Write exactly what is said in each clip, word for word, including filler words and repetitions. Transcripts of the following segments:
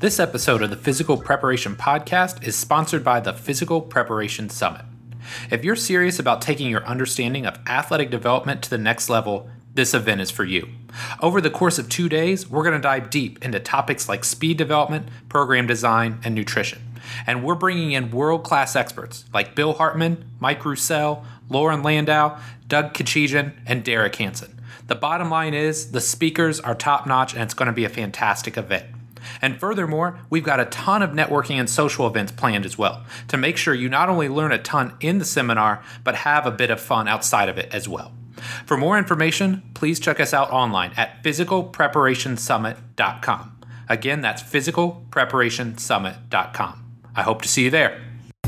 This episode of the Physical Preparation Podcast is sponsored by the Physical Preparation Summit. If you're serious about taking your understanding of athletic development to the next level, this event is for you. Over the course of two days, we're going to dive deep into topics like speed development, program design, and nutrition. And we're bringing in world-class experts like Bill Hartman, Mike Roussel, Lauren Landau, Doug Kachijan, and Derek Hansen. The bottom line is the speakers are top-notch and it's going to be a fantastic event. And furthermore, we've got a ton of networking and social events planned as well to make sure you not only learn a ton in the seminar, but have a bit of fun outside of it as well. For more information, please check us out online at physical preparation summit dot com. Again, that's physical preparation summit dot com. I hope to see you there.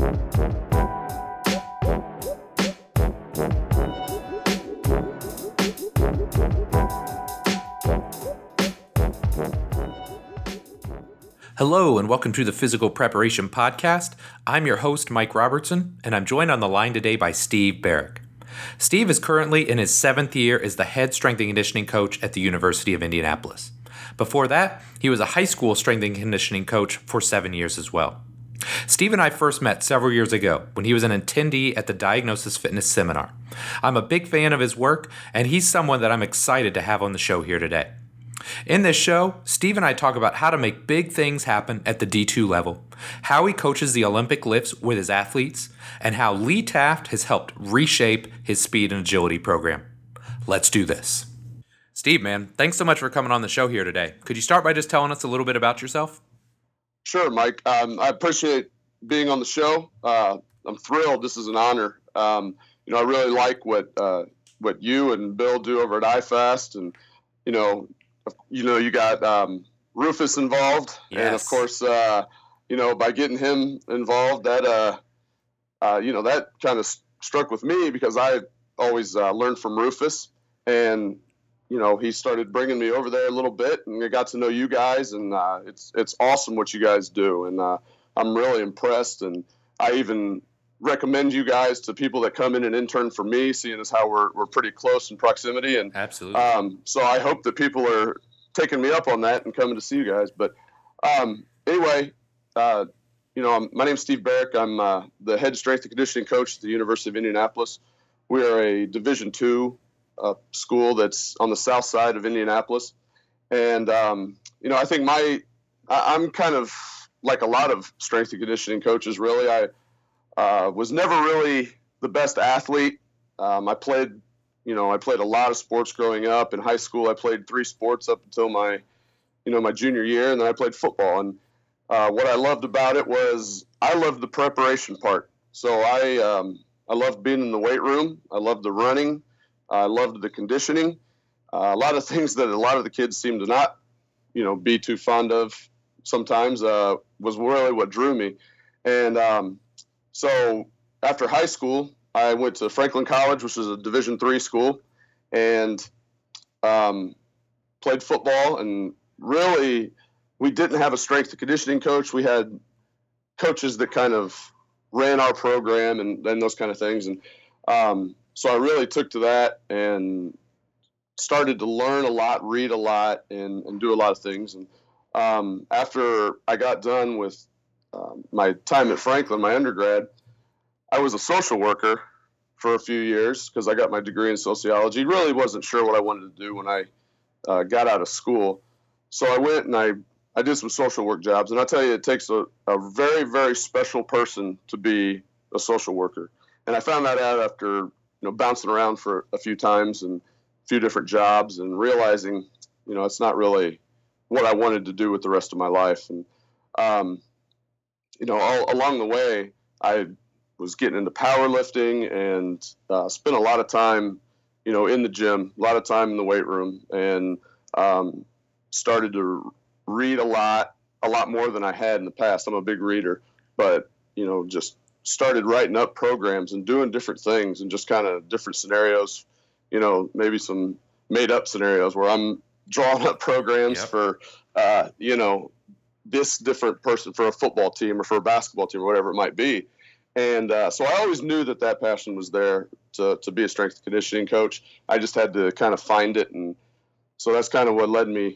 Hello and welcome to the Physical Preparation Podcast. I'm your host, Mike Robertson, and I'm joined on the line today by Steve Barrick. Steve is currently in his seventh year as the head strength and conditioning coach at the University of Indianapolis. Before that, he was a high school strength and conditioning coach for seven years as well. Steve and I first met several years ago when he was an attendee at the Diagnosis Fitness Seminar. I'm a big fan of his work, and he's someone that I'm excited to have on the show here today. In this show, Steve and I talk about how to make big things happen at the D two level, how he coaches the Olympic lifts with his athletes, and how Lee Taft has helped reshape his speed and agility program. Let's do this. Steve, man, thanks so much for coming on the show here today. Could you start by just telling us a little bit about yourself? Sure, Mike. Um, I appreciate being on the show. Uh, I'm thrilled. This is an honor. Um, you know, I really like what uh, what you and Bill do over at iFast, and you know. You know, you got um, Rufus involved, yes. And of course, uh, you know, by getting him involved, that uh, uh, you know, that kind of st- struck with me because I always uh, learned from Rufus, and you know, he started bringing me over there a little bit, and I got to know you guys, and uh, it's it's awesome what you guys do, and uh, I'm really impressed, and I even recommend you guys to people that come in and intern for me, seeing as how we're we're pretty close in proximity. And absolutely. Um, so I hope that people are taking me up on that and coming to see you guys. But um, anyway, uh, you know, I'm, my name's Steve Barrick. I'm uh, the head strength and conditioning coach at the University of Indianapolis. We are a Division two uh, school that's on the south side of Indianapolis. And, um, you know, I think my I, I'm kind of like a lot of strength and conditioning coaches, really. I Uh, was never really the best athlete. Um, I played, you know, I played a lot of sports growing up. In high school, I played three sports up until my, you know, my junior year, and then I played football. And uh, what I loved about it was I loved the preparation part. So I, um, I loved being in the weight room. I loved the running. I loved the conditioning. Uh, a lot of things that a lot of the kids seem to not, you know, be too fond of sometimes uh, was really what drew me. And um, So after high school, I went to Franklin College, which is a Division three school, and um, played football. And really, we didn't have a strength and conditioning coach. We had coaches that kind of ran our program and, and those kind of things. And um, so I really took to that and started to learn a lot, read a lot, and, and do a lot of things. And um, after I got done with Um, my time at Franklin, my undergrad, I was a social worker for a few years because I got my degree in sociology. Really wasn't sure what I wanted to do when I uh, got out of school. So I went and I, I did some social work jobs. And I tell you, it takes a, a very, very special person to be a social worker. And I found that out after, you know, bouncing around for a few times and a few different jobs and realizing, you know, it's not really what I wanted to do with the rest of my life. And, um, you know, all along the way, I was getting into powerlifting and uh, spent a lot of time, you know, in the gym, a lot of time in the weight room, and um, started to read a lot, a lot more than I had in the past. I'm a big reader, but, you know, just started writing up programs and doing different things and just kind of different scenarios, you know, maybe some made up scenarios where I'm drawing up programs yep. for, uh, you know, this different person for a football team or for a basketball team or whatever it might be. And uh, so I always knew that that passion was there to, to be a strength and conditioning coach. I just had to kind of find it. And so that's kind of what led me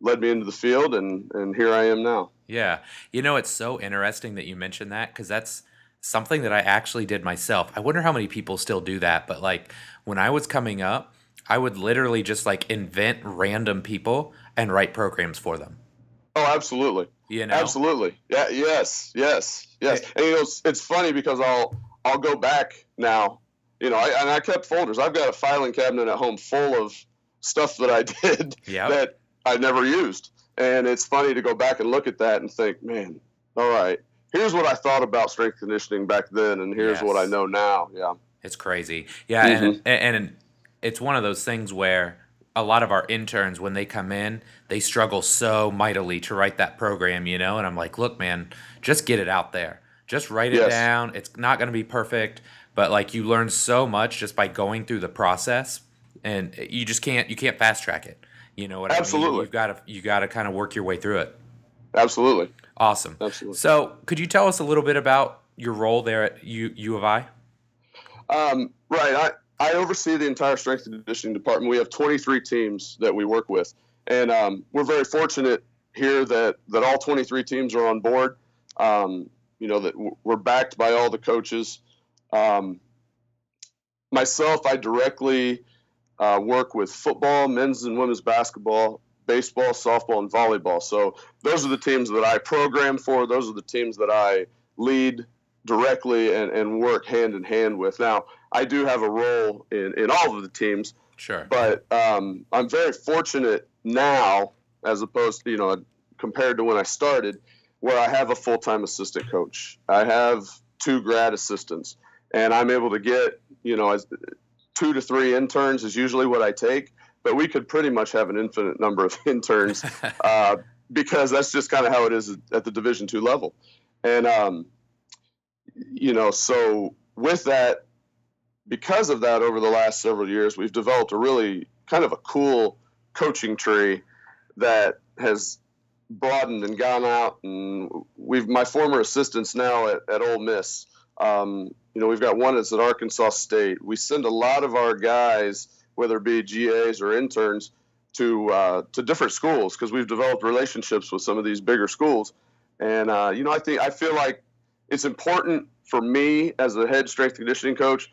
led me into the field, and, and here I am now. Yeah. You know, it's so interesting that you mentioned that because that's something that I actually did myself. I wonder how many people still do that. But like when I was coming up, I would literally just like invent random people and write programs for them. Oh, absolutely. You know? Absolutely. Yeah. Yes. Yes. Yes. It- and you know, it's, it's funny because I'll I'll go back now. You know, I, and I kept folders. I've got a filing cabinet at home full of stuff that I did Yep. that I never used. And it's funny to go back and look at that and think, man, all right, here's what I thought about strength conditioning back then, and here's Yes. what I know now. Yeah. It's crazy. Yeah, Mhm. and and it's one of those things where a lot of our interns, when they come in, they struggle so mightily to write that program, you know? And I'm like, look, man, just get it out there. Just write it Yes. down. It's not going to be perfect, but like you learn so much just by going through the process, and you just can't you can't fast track it. You know what I mean? Absolutely. You've got to you got to kind of work your way through it. Absolutely. Awesome. Absolutely. So, could you tell us a little bit about your role there at U, U of I? Um, right. I, I oversee the entire strength and conditioning department. We have twenty-three teams that we work with. And um, we're very fortunate here that, that all twenty-three teams are on board. Um, you know, that we're backed by all the coaches. Um, myself, I directly uh, work with football, men's and women's basketball, baseball, softball, and volleyball. So those are the teams that I program for. Those are the teams that I lead directly and, and work hand in hand with. Now, I do have a role in, in all of the teams, Sure. but um, I'm very fortunate now, as opposed to, you know, compared to when I started, where I have a full-time assistant coach. I have two grad assistants, and I'm able to get, you know, as two to three interns is usually what I take, but we could pretty much have an infinite number of interns uh, because that's just kind of how it is at the Division two level. And, um, you know, so with that, because of that, over the last several years, we've developed a really kind of a cool coaching tree that has broadened and gone out. And we've my former assistants now at, at Ole Miss. Um, you know, we've got one that's at Arkansas State. We send a lot of our guys, whether it be G As or interns, to uh, to different schools because we've developed relationships with some of these bigger schools. And uh, you know, I think I feel like it's important for me as the head strength conditioning coach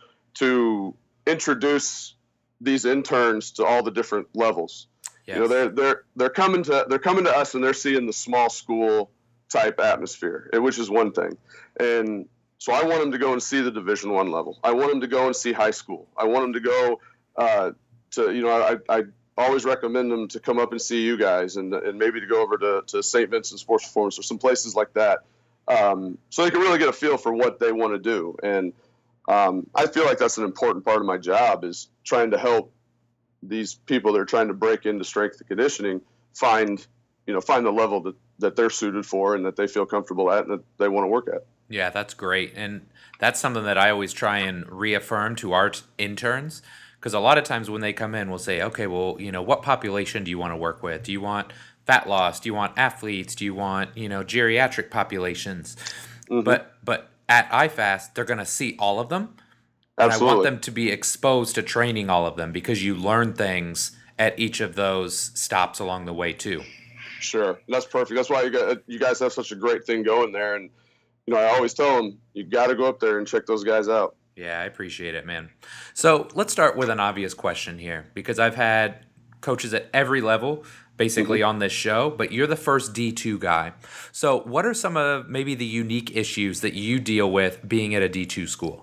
to introduce these interns to all the different levels. Yes. You know, they're they're they're coming to they're coming to us and they're seeing the small school type atmosphere, which is one thing. And so I want them to go and see the Division One level. I want them to go and see high school. I want them to go uh, to you know I, I always recommend them to come up and see you guys and and maybe to go over to to Saint Vincent Sports Performance or some places like that, um, so they can really get a feel for what they want to do. And Um, I feel like that's an important part of my job is trying to help these people that are trying to break into strength and conditioning find, you know, find the level that, that they're suited for and that they feel comfortable at and that they want to work at. Yeah, that's great. And that's something that I always try and reaffirm to our t- interns because a lot of times when they come in, we'll say, okay, well, you know, what population do you want to work with? Do you want fat loss? Do you want athletes? Do you want, you know, geriatric populations? Mm-hmm. But, but, at I FAST, they're going to see all of them, and Absolutely. I want them to be exposed to training all of them because you learn things at each of those stops along the way too. Sure, that's perfect. That's why you guys, you guys have such a great thing going there, and you know I always tell them you got to go up there and check those guys out. Yeah, I appreciate it, man. So let's start with an obvious question here because I've had coaches at every level basically mm-hmm. on this show, but you're the first D two guy. So what are some of maybe the unique issues that you deal with being at a D two school?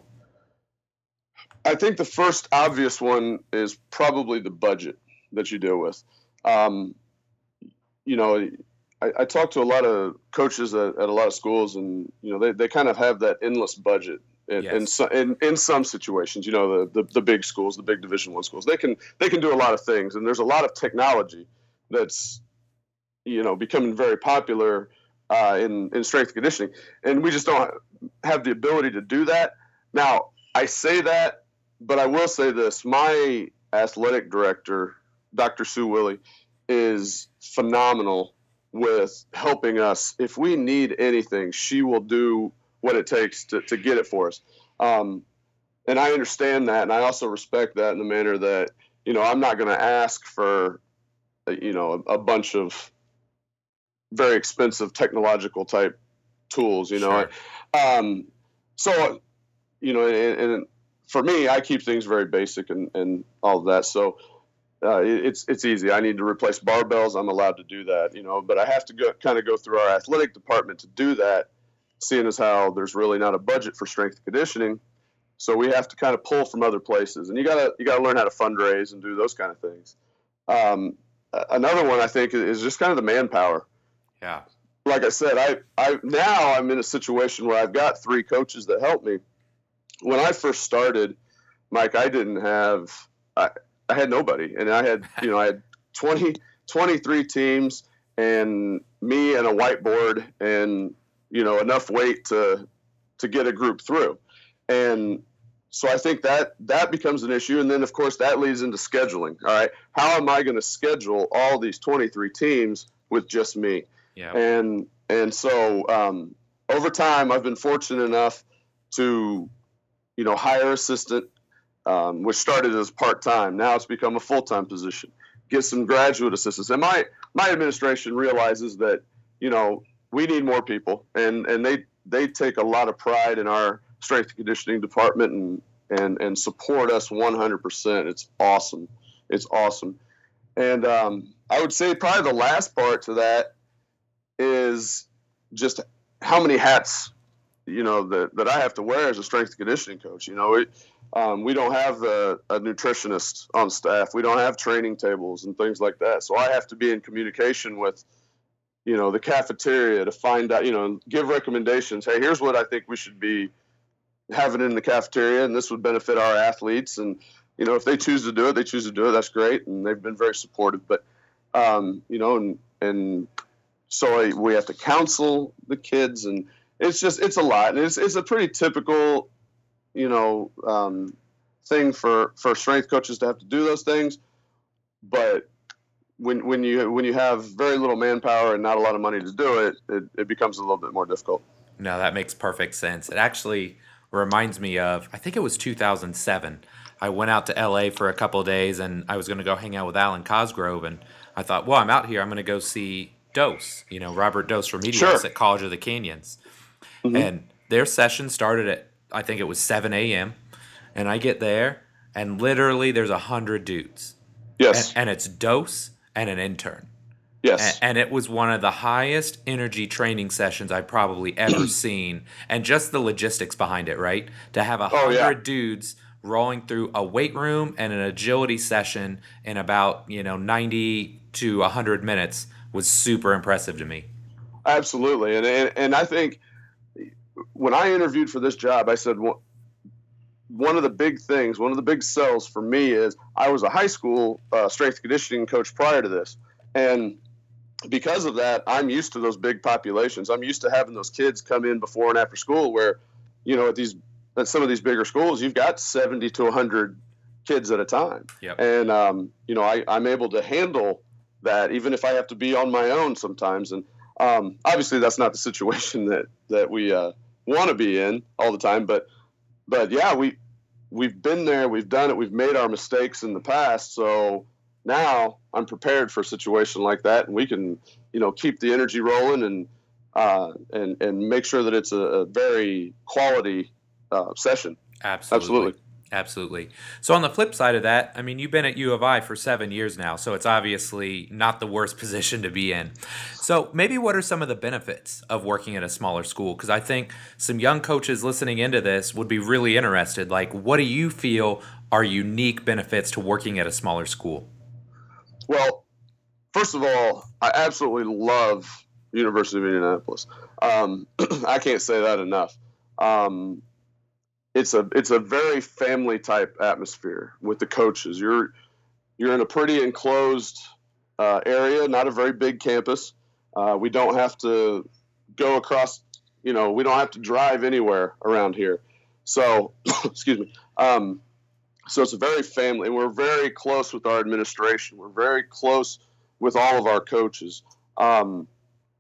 I think the first obvious one is probably the budget that you deal with. Um, you know, I, I talk to a lot of coaches at, at a lot of schools and, you know, they, they kind of have that endless budget. In, yes. in, so, in in some situations, you know, the, the, the big schools, the big Division One schools, they can they can do a lot of things, and there's a lot of technology that's, you know, becoming very popular uh, in in strength and conditioning, and we just don't have the ability to do that. Now, I say that, but I will say this: my athletic director, Doctor Sue Willie, is phenomenal with helping us. If we need anything, she will do what it takes to, to get it for us. Um, and I understand that. And I also respect that in the manner that, you know, I'm not going to ask for, you know, a, a bunch of very expensive technological type tools, you know. Sure. Um, so, you know, and, and for me, I keep things very basic and, and all of that. So uh, it, it's it's easy. I need to replace barbells. I'm allowed to do that, you know, but I have to go kind of go through our athletic department to do that, seeing as how there's really not a budget for strength and conditioning. So we have to kind of pull from other places, and you gotta you gotta learn how to fundraise and do those kind of things. Um, another one I think is just kind of the manpower. Yeah. Like I said, I I now I'm in a situation where I've got three coaches that help me. When I first started, Mike, I didn't have I, I had nobody, and I had you know I had twenty, twenty-three teams, and me and a whiteboard, and you know enough weight to to get a group through. And so I think that that becomes an issue. And then, of course, that leads into scheduling. All right. How am I going to schedule all these twenty-three teams with just me? Yeah. And and so um, over time, I've been fortunate enough to, you know, hire assistant, um, which started as part-time. Now it's become a full-time position. Get some graduate assistants. And my, my administration realizes that, you know, we need more people. And, and they, they take a lot of pride in our strength and conditioning department and, and, and support us one hundred percent. It's awesome. It's awesome. And um, I would say probably the last part to that is just how many hats, you know, that, that I have to wear as a strength and conditioning coach. You know, it, um, we don't have a, a nutritionist on staff. We don't have training tables and things like that. So I have to be in communication with, you know, the cafeteria to find out, you know, give recommendations. Hey, here's what I think we should be having in the cafeteria, and this would benefit our athletes. And, you know, if they choose to do it, they choose to do it. That's great. And they've been very supportive. But, um, you know, and, and so we have to counsel the kids, and it's just, it's a lot. And it's, it's a pretty typical, you know, um, thing for, for strength coaches to have to do those things. But when, when you, when you have very little manpower and not a lot of money to do it, it, it becomes a little bit more difficult. No, that makes perfect sense. It actually reminds me of, I think it was two thousand seven. I went out to L A for a couple of days, and I was going to go hang out with Alan Cosgrove, and I thought, well, I'm out here. I'm going to go see Dose, you know, Robert Dose Remedios Sure. at College of the Canyons. Mm-hmm. And their session started at, I think it was seven a.m., and I get there, and literally there's a hundred dudes. Yes. And, and it's Dose and an intern. Yes. And it was one of the highest energy training sessions I've probably ever seen. And just the logistics behind it, right? To have a hundred oh, yeah. dudes rolling through a weight room and an agility session in about, you know, ninety to one hundred minutes was super impressive to me. Absolutely. And, and, and I think when I interviewed for this job, I said, well, one of the big things, one of the big sells for me is I was a high school uh, strength and conditioning coach prior to this. And because of that, I'm used to those big populations. I'm used to having those kids come in before and after school where, you know, at these, at some of these bigger schools, you've got seventy to one hundred kids at a time. Yep. And, um, you know, I, I'm able to handle that even if I have to be on my own sometimes. And um, obviously that's not the situation that, that we uh, want to be in all the time. But, but yeah, we, we've been there, we've done it, we've made our mistakes in the past. So now I'm prepared for a situation like that, and we can, you know, keep the energy rolling and uh, and and make sure that it's a, a very quality uh, session. Absolutely. Absolutely. Absolutely. So on the flip side of that, I mean, you've been at U of I for seven years now, so it's obviously not the worst position to be in. So maybe what are some of the benefits of working at a smaller school? Because I think some young coaches listening into this would be really interested. Like, what do you feel are unique benefits to working at a smaller school? Well, first of all, I absolutely love University of Indianapolis. Um, I can't say that enough. Um, it's a it's a very family type atmosphere with the coaches. You're you're in a pretty enclosed uh, area, not a very big campus. Uh, we don't have to go across. You know, we don't have to drive anywhere around here. So, excuse me. Um, So it's a very family, and we're very close with our administration. We're very close with all of our coaches. Um,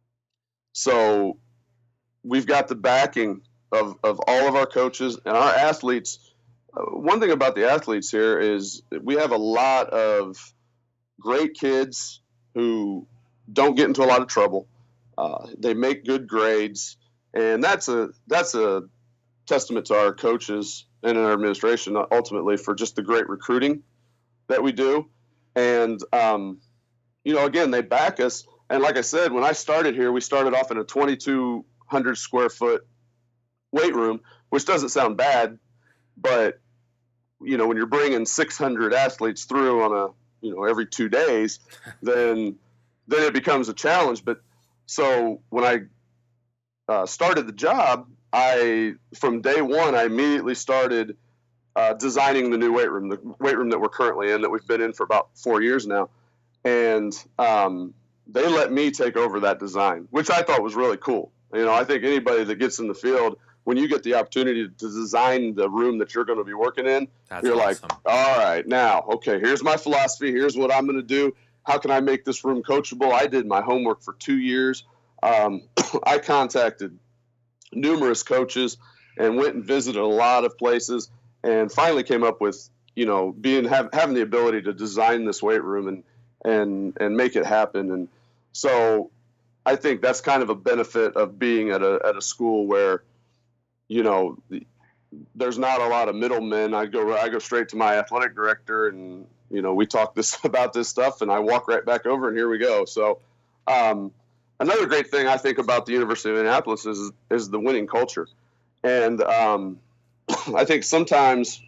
so we've got the backing of, of all of our coaches and our athletes. Uh, one thing about the athletes here is we have a lot of great kids who don't get into a lot of trouble. Uh, they make good grades, and that's a that's a testament to our coaches and our administration ultimately for just the great recruiting that we do. And um, you know, again, they back us. And like I said, when I started here, we started off in a twenty-two hundred square foot weight room, which doesn't sound bad, but you know, when you're bringing six hundred athletes through on a, you know, every two days, then, then it becomes a challenge. But so when I uh, started the job, I, from day one, I immediately started uh, designing the new weight room, the weight room that we're currently in, that we've been in for about four years now. And um, they let me take over that design, which I thought was really cool. You know, I think anybody that gets in the field, when you get the opportunity to design the room that you're going to be working in, That's you're awesome. like, all right, now, okay, here's my philosophy. Here's what I'm going to do. How can I make this room coachable? I did my homework for two years. Um, I contacted numerous coaches and went and visited a lot of places and finally came up with, you know, being have, having the ability to design this weight room and, and, and make it happen. And so I think that's kind of a benefit of being at a, at a school where, you know, there's not a lot of middlemen. I go, I go straight to my athletic director and, you know, we talk this about this stuff and I walk right back over and here we go. So, um, another great thing I think about the University of Indianapolis is, is the winning culture. And, um, I think sometimes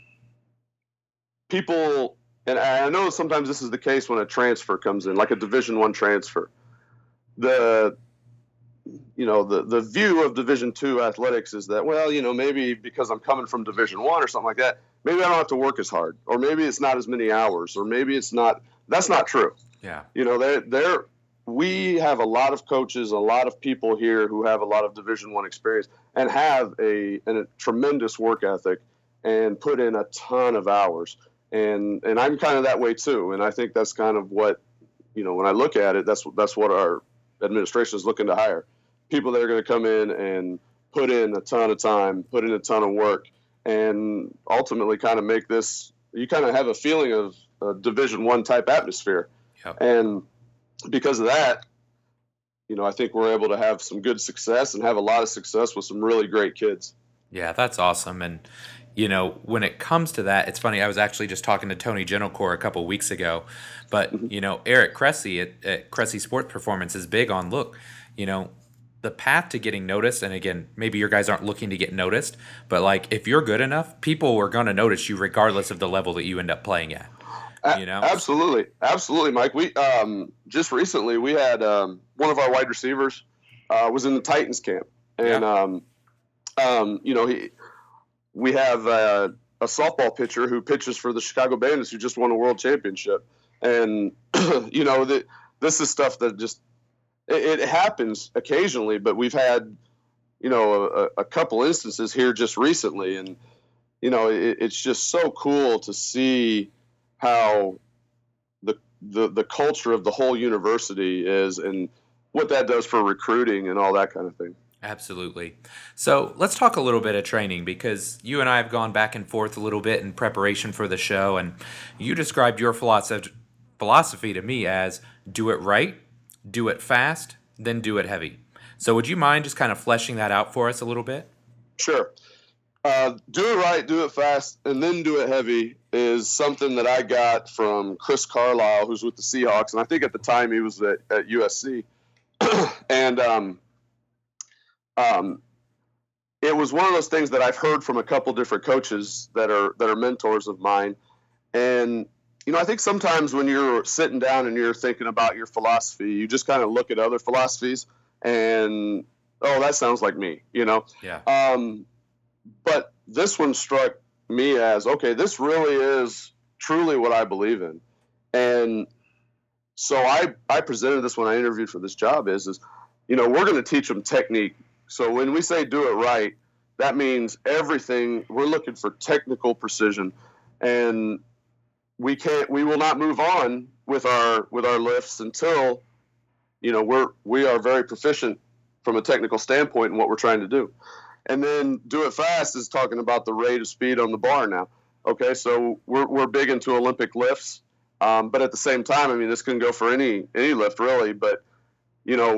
people, and I know sometimes this is the case when a transfer comes in, like a Division One transfer, the, you know, the, the view of Division Two athletics is that, well, you know, maybe because I'm coming from Division One or something like that, maybe I don't have to work as hard, or maybe it's not as many hours, or maybe it's not. That's not true. Yeah. You know, they're, they're, we have a lot of coaches, a lot of people here who have a lot of Division One experience and have a, a tremendous work ethic and put in a ton of hours. And and I'm kind of that way too. And I think that's kind of what, you know, when I look at it, that's that's what our administration is looking to hire. People that are going to come in and put in a ton of time, put in a ton of work, and ultimately kind of make this, you kind of have a feeling of a Division One type atmosphere. Yep. And because of that, you know, I think we're able to have some good success and have a lot of success with some really great kids. Yeah, that's awesome. And, you know, when it comes to that, it's funny. I was actually just talking to Tony Gentilcore a couple weeks ago, but, mm-hmm. you know, Eric Cressy at, at Cressy Sports Performance is big on, look, you know, the path to getting noticed, and again, maybe your guys aren't looking to get noticed, but like if you're good enough, people are going to notice you regardless of the level that you end up playing at. You know? Absolutely. Absolutely, Mike. We um, just recently we had um, one of our wide receivers uh, was in the Titans camp. And, yeah. um, um, you know, he, we have uh, a softball pitcher who pitches for the Chicago Bandits who just won a world championship. And, you know, the, this is stuff that just it, it happens occasionally, but we've had, you know, a, a couple instances here just recently. And, you know, it, it's just so cool to see how the, the the culture of the whole university is and what that does for recruiting and all that kind of thing. Absolutely. So let's talk a little bit of training, because you and I have gone back and forth a little bit in preparation for the show, and you described your philosophy philosophy to me as do it right, do it fast, then do it heavy. So would you mind just kind of fleshing that out for us a little bit? Sure. Uh, do it right, do it fast, and then do it heavy is something that I got from Chris Carlisle, who's with the Seahawks, and I think at the time he was at, at U S C. and um, um, it was one of those things that I've heard from a couple different coaches that are that are mentors of mine. And you know, I think sometimes when you're sitting down and you're thinking about your philosophy, you just kind of look at other philosophies and, oh, that sounds like me, you know? Yeah. Um, but this one struck me as, okay, this really is truly what I believe in. And so I, I presented this when I interviewed for this job is, is, you know, we're going to teach them technique. So when we say do it right, that means everything, we're looking for technical precision. And we can't, we will not move on with our, with our lifts until, you know, we're, we are very proficient from a technical standpoint in what we're trying to do. And then do it fast is talking about the rate of speed on the bar now. Okay, so we're we're big into Olympic lifts, um, but at the same time, I mean, this can go for any any lift really. But you know,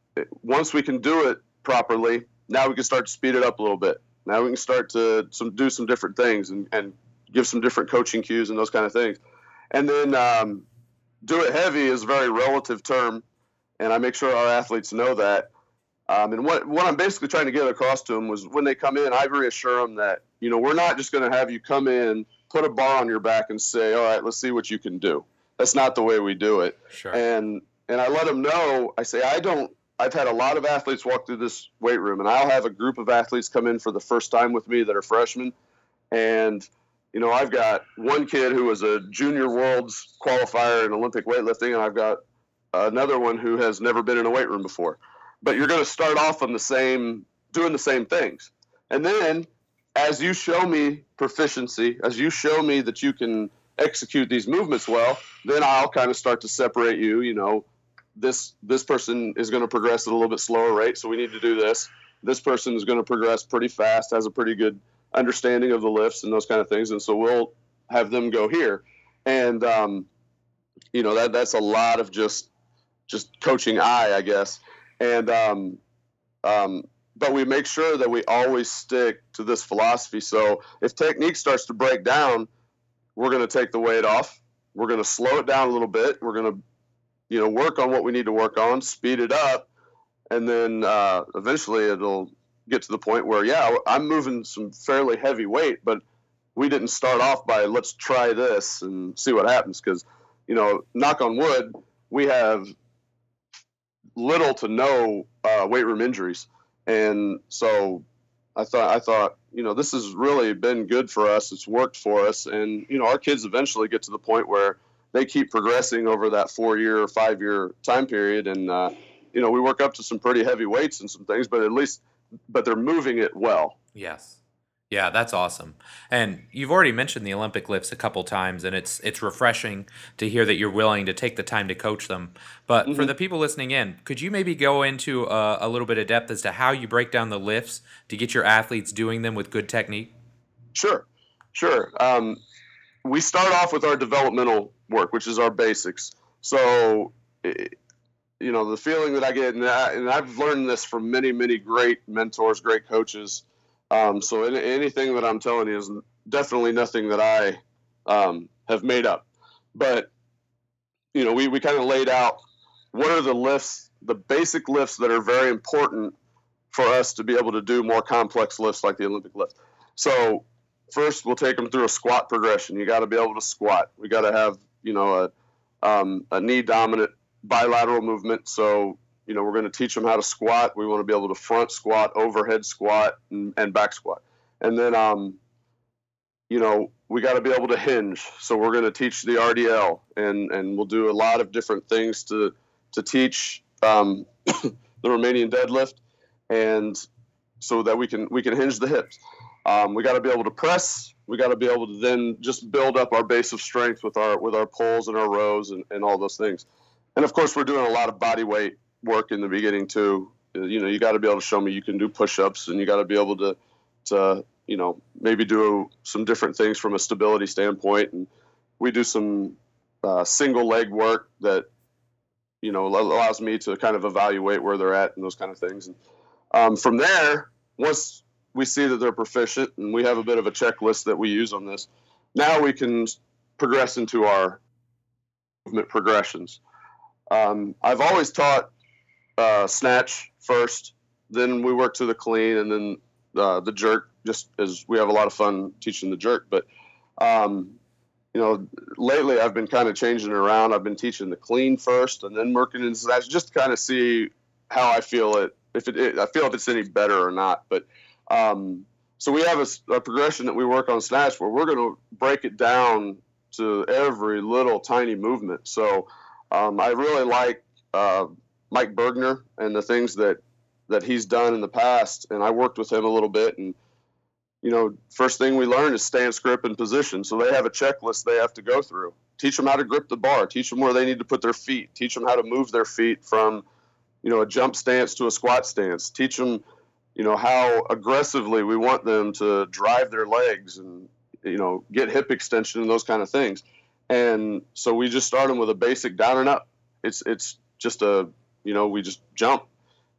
once we can do it properly, now we can start to speed it up a little bit. Now we can start to some do some different things and, and give some different coaching cues and those kind of things. And then um, do it heavy is a very relative term, and I make sure our athletes know that. Um, and what, what I'm basically trying to get across to them was when they come in, I reassure them that, you know, we're not just going to have you come in, put a bar on your back and say, all right, let's see what you can do. That's not the way we do it. Sure. And and I let them know, I say, I don't, I've had a lot of athletes walk through this weight room, and I'll have a group of athletes come in for the first time with me that are freshmen. And, you know, I've got one kid who was a junior worlds qualifier in Olympic weightlifting, and I've got another one who has never been in a weight room before. But you're going to start off on the same, doing the same things. And then as you show me proficiency, as you show me that you can execute these movements well, then I'll kind of start to separate you, you know, this this person is going to progress at a little bit slower rate, so we need to do this. This person is going to progress pretty fast, has a pretty good understanding of the lifts and those kind of things, and so we'll have them go here. And, um, you know, that that's a lot of just just coaching eye, I guess. And um, um, but we make sure that we always stick to this philosophy. So if technique starts to break down, we're going to take the weight off. We're going to slow it down a little bit. We're going to, you know, work on what we need to work on, speed it up, and then uh, eventually it'll get to the point where, yeah, I'm moving some fairly heavy weight, but we didn't start off by let's try this and see what happens. Because, you know, knock on wood, we have little to no uh, weight room injuries, and so I thought I thought you know this has really been good for us. It's worked for us, and you know our kids eventually get to the point where they keep progressing over that four year or five year time period, and uh, you know we work up to some pretty heavy weights and some things, but at least but they're moving it well. Yes. Yeah, that's awesome. And you've already mentioned the Olympic lifts a couple times, and it's it's refreshing to hear that you're willing to take the time to coach them. But mm-hmm. for the people listening in, could you maybe go into a, a little bit of depth as to how you break down the lifts to get your athletes doing them with good technique? Sure, sure. Um, we start off with our developmental work, which is our basics. So, you know, the feeling that I get, and, I, and I've learned this from many, many great mentors, great coaches. Um, so anything that I'm telling you is definitely nothing that I um, have made up. But, you know, we, we kind of laid out what are the lifts, the basic lifts that are very important for us to be able to do more complex lifts like the Olympic lift. So first we'll take them through a squat progression. You got to be able to squat. We got to have, you know, a, um, a knee dominant bilateral movement. So you know, we're going to teach them how to squat. We want to be able to front squat, overhead squat, and, and back squat. And then, um, you know, we got to be able to hinge. So we're going to teach the R D L, and, and we'll do a lot of different things to to teach um, the Romanian deadlift, and so that we can we can hinge the hips. Um, we got to be able to press. We got to be able to then just build up our base of strength with our with our pulls and our rows and, and all those things. And of course, we're doing a lot of body weight work in the beginning too. You know, you got to be able to show me you can do push-ups, and you got to be able to, to, you know, maybe do some different things from a stability standpoint. And we do some uh, single leg work that, you know, allows me to kind of evaluate where they're at and those kind of things. And um, from there, once we see that they're proficient and we have a bit of a checklist that we use on this, now we can progress into our movement progressions. Um, I've always taught Uh, snatch first, then we work to the clean, and then uh, the jerk, just as we have a lot of fun teaching the jerk. But, um, you know, lately I've been kind of changing it around. I've been teaching the clean first and then working in snatch just to kind of see how I feel it, if it, it I feel if it's any better or not. But um, so we have a, a progression that we work on snatch where we're going to break it down to every little tiny movement. So um, I really like uh, Mike Bergner and the things that, that he's done in the past. And I worked with him a little bit, and, you know, first thing we learned is stance, grip, and position. So they have a checklist they have to go through. Teach them how to grip the bar, teach them where they need to put their feet, teach them how to move their feet from, you know, a jump stance to a squat stance, teach them, you know, how aggressively we want them to drive their legs and, you know, get hip extension and those kind of things. And so we just start them with a basic down and up. It's, it's just a, you know, we just jump.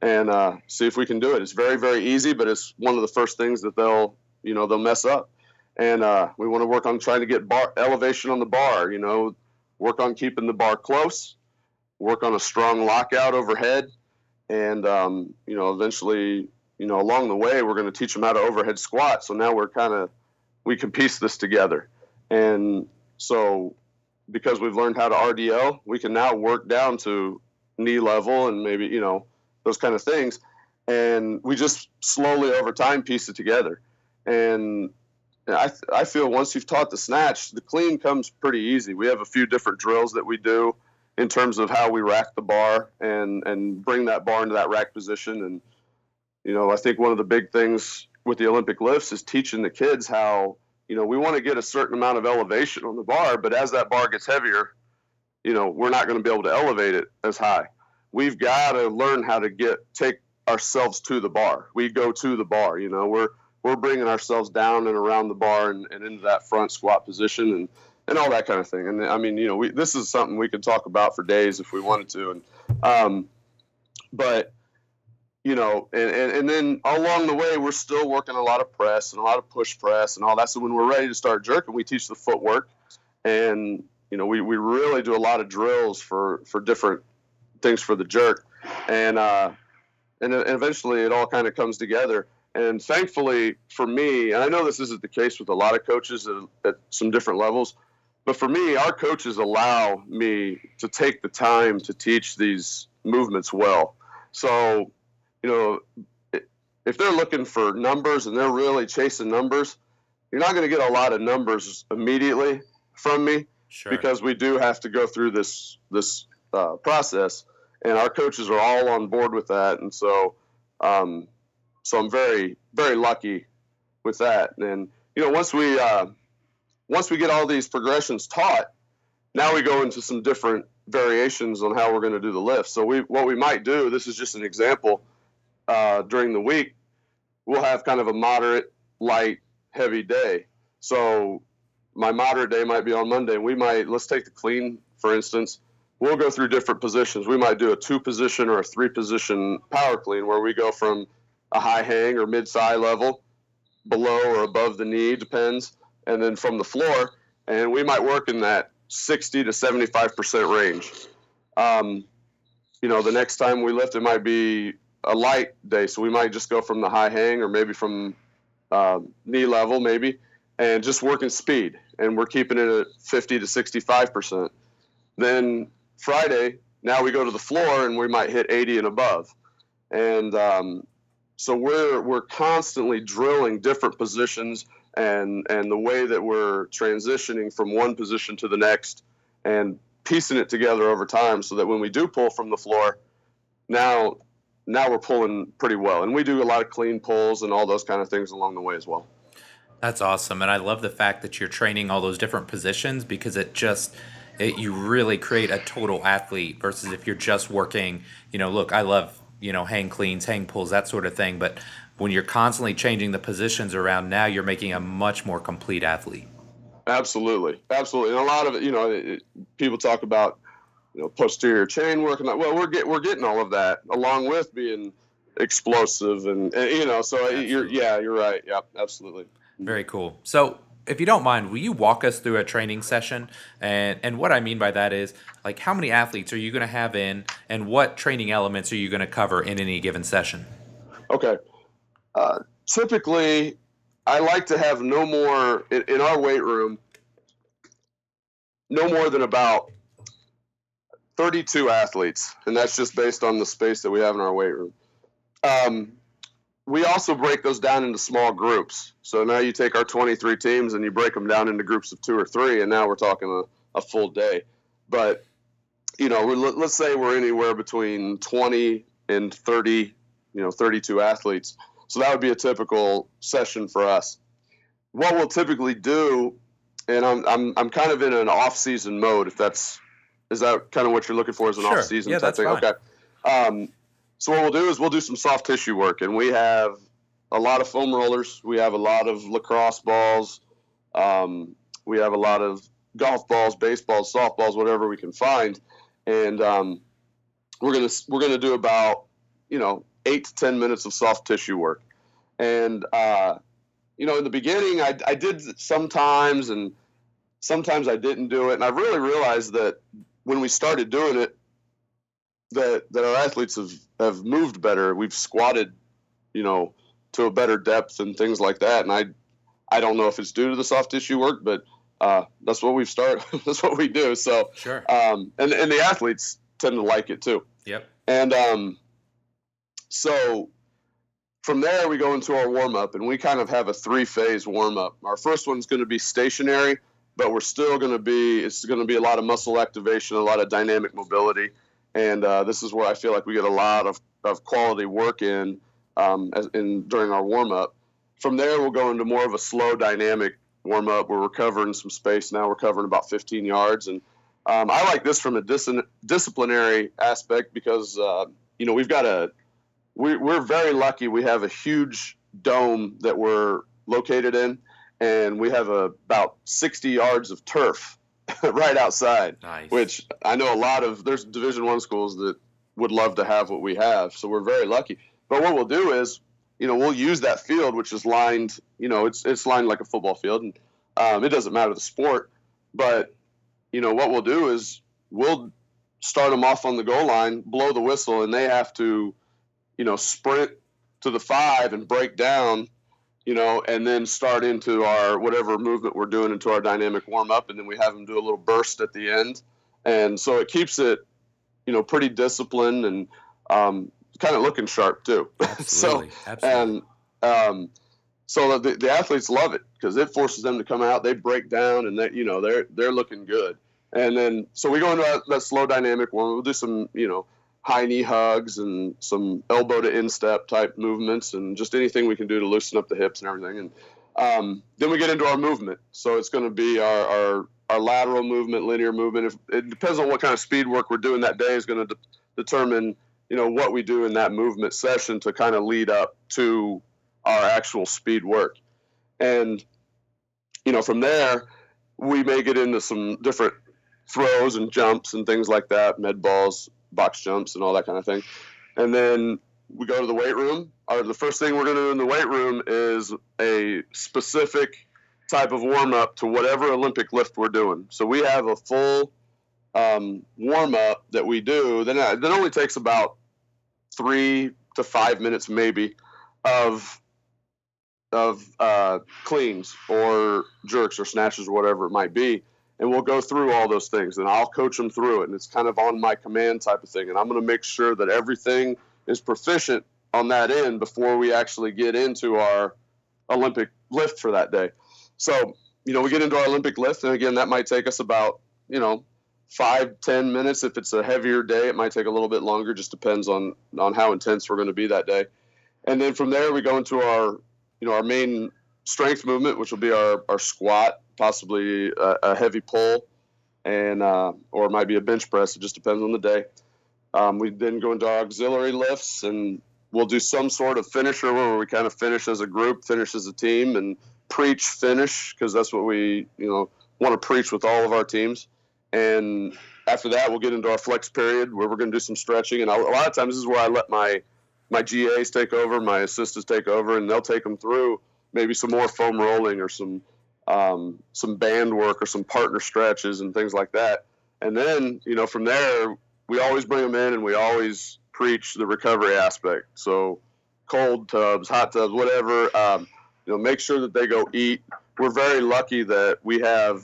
and uh, see if we can do it. It's very, very easy, but it's one of the first things that they'll, you know, they'll mess up. And uh, we want to work on trying to get bar elevation on the bar, you know, work on keeping the bar close, work on a strong lockout overhead. And, um, you know, eventually, you know, along the way, we're going to teach them how to overhead squat. So now we're kind of, we can piece this together. And so because we've learned how to R D L, we can now work down to knee level and maybe, you know, those kind of things. And we just slowly over time piece it together. And I, I feel once you've taught the snatch, the clean comes pretty easy. We have a few different drills that we do in terms of how we rack the bar and, and bring that bar into that rack position. And, you know, I think one of the big things with the Olympic lifts is teaching the kids how, you know, we want to get a certain amount of elevation on the bar, but as that bar gets heavier, you know, we're not going to be able to elevate it as high. We've got to learn how to get, take ourselves to the bar. We go to the bar, you know, we're, we're bringing ourselves down and around the bar and, and into that front squat position and, and all that kind of thing. And I mean, you know, we, this is something we could talk about for days if we wanted to. And, um, but, you know, and, and, and then along the way, we're still working a lot of press and a lot of push press and all that. So when we're ready to start jerking, we teach the footwork and, you know, we, we really do a lot of drills for, for different things for the jerk. And, uh, and eventually it all kind of comes together. And thankfully for me, and I know this isn't the case with a lot of coaches at, at some different levels, but for me, our coaches allow me to take the time to teach these movements well. So, you know, if they're looking for numbers and they're really chasing numbers, you're not going to get a lot of numbers immediately from me. Sure. Because we do have to go through this, this uh, process, and our coaches are all on board with that. And so, um, So I'm very, very lucky with that. And, you know, once we, uh, once we get all these progressions taught, now we go into some different variations on how we're going to do the lift. So we, what we might do, this is just an example, uh, during the week, we'll have kind of a moderate, light, heavy day. So my moderate day might be on Monday. We might, let's take the clean, for instance. We'll go through different positions. We might do a two position or a three position power clean where we go from a high hang or mid-thigh level, below or above the knee, depends, and then from the floor, and we might work in that sixty to seventy-five percent range. Um, you know, the next time we lift, it might be a light day, so we might just go from the high hang or maybe from uh, knee level maybe, and just working speed, and we're keeping it at fifty to sixty-five percent. Then Friday, now we go to the floor, and we might hit eighty and above. And um, so we're we're constantly drilling different positions and and the way that we're transitioning from one position to the next and piecing it together over time so that when we do pull from the floor, now now we're pulling pretty well. And we do a lot of clean pulls and all those kind of things along the way as well. That's awesome. And I love the fact that you're training all those different positions because it just it, you really create a total athlete versus if you're just working, you know, look, I love you know, hang cleans, hang pulls, that sort of thing. But when you're constantly changing the positions around, now you're making a much more complete athlete. Absolutely. Absolutely. And a lot of it, you know, it, people talk about, you know, posterior chain work. And that. Well, we're, get, we're getting all of that along with being explosive and, and you know, so absolutely. you're, yeah, you're right. Yeah, absolutely. Very cool. So if you don't mind, will you walk us through a training session? And and what I mean by that is, like, how many athletes are you going to have in, and what training elements are you going to cover in any given session? Okay. Uh, typically, I like to have no more, in, in our weight room, no more than about thirty-two athletes, and that's just based on the space that we have in our weight room. Um, we also break those down into small groups. So now you take our twenty-three teams and you break them down into groups of two or three, and now we're talking a, a full day. But, you know, let's say we're anywhere between twenty and thirty, you know, thirty-two athletes. So that would be a typical session for us. What we'll typically do, and I'm I'm I'm kind of in an off-season mode, if that's, is that kind of what you're looking for, as an sure. off-season yeah, type that's thing? Fine. Okay. Um, so what we'll do is we'll do some soft tissue work, and we have a lot of foam rollers. We have a lot of lacrosse balls. Um, we have a lot of golf balls, baseballs, softballs, whatever we can find. And um, we're gonna we're gonna do about, you know, eight to ten minutes of soft tissue work. And, uh, you know, in the beginning, I, I did sometimes, and sometimes I didn't do it. And I really realized that when we started doing it, that, that our athletes have, have moved better. We've squatted, you know, to a better depth and things like that. And I, I don't know if it's due to the soft tissue work, but uh, that's what we've started. That's what we do. So, sure. Um, and, and the athletes tend to like it too. Yep. And um, so from there, we go into our warm up, and we kind of have a three phase warm up. Our first one's going to be stationary, but we're still going to be, it's going to be a lot of muscle activation, a lot of dynamic mobility. And uh, this is where I feel like we get a lot of, of quality work in, um, as, in during our warm up. From there, we'll go into more of a slow dynamic warm up where we're covering some space. Now we're covering about fifteen yards. And um, I like this from a dis- disciplinary aspect because, uh, you know, we've got a, we, we're very lucky. We have a huge dome that we're located in, and we have a, about sixty yards of turf right outside, nice. Which I know a lot of, there's Division One schools that would love to have what we have. So we're very lucky. But what we'll do is, you know, we'll use that field, which is lined, you know, it's it's lined like a football field, and um, it doesn't matter the sport. But, you know, what we'll do is we'll start them off on the goal line, blow the whistle, and they have to, you know, sprint to the five and break down, you know, and then start into our whatever movement we're doing into our dynamic warm up, and then we have them do a little burst at the end, and so it keeps it, you know, pretty disciplined and um, kind of looking sharp too. Absolutely. so, Absolutely. And um, so the, the athletes love it because it forces them to come out. They break down, and they, you know, they're they're looking good. And then so we go into that, that slow dynamic one. We'll do some, you know, high knee hugs and some elbow to instep type movements, and just anything we can do to loosen up the hips and everything. And um, then we get into our movement. So it's going to be our, our our lateral movement, linear movement. If, it depends on what kind of speed work we're doing that day is going to de- determine, you know, what we do in that movement session to kind of lead up to our actual speed work. And, you know, from there, we may get into some different throws and jumps and things like that, med balls, box jumps, and all that kind of thing. And then we go to the weight room. Our, the first thing we're going to do in the weight room is a specific type of warm-up to whatever Olympic lift we're doing. So we have a full um, warm-up that we do. Then that only takes about three to five minutes maybe of of uh, cleans or jerks or snatches or whatever it might be. And we'll go through all those things, and I'll coach them through it. And it's kind of on my command type of thing. And I'm going to make sure that everything is proficient on that end before we actually get into our Olympic lift for that day. So, you know, we get into our Olympic lift, and again, that might take us about, you know, five, ten minutes. If it's a heavier day, it might take a little bit longer. Just depends on, on how intense we're going to be that day. And then from there, we go into our, you know, our main strength movement, which will be our, our squat, possibly a, a heavy pull, and uh, or it might be a bench press. It just depends on the day. Um, we then go into our auxiliary lifts, and we'll do some sort of finisher where we kind of finish as a group, finish as a team, and preach finish, because that's what we, you know, want to preach with all of our teams. And after that, we'll get into our flex period where we're going to do some stretching. And a lot of times this is where I let my my G As take over, my assistants take over, and they'll take them through maybe some more foam rolling or some um, some band work or some partner stretches and things like that. And then, you know, from there, we always bring them in and we always preach the recovery aspect. So cold tubs, hot tubs, whatever, um, you know, make sure that they go eat. We're very lucky that we have,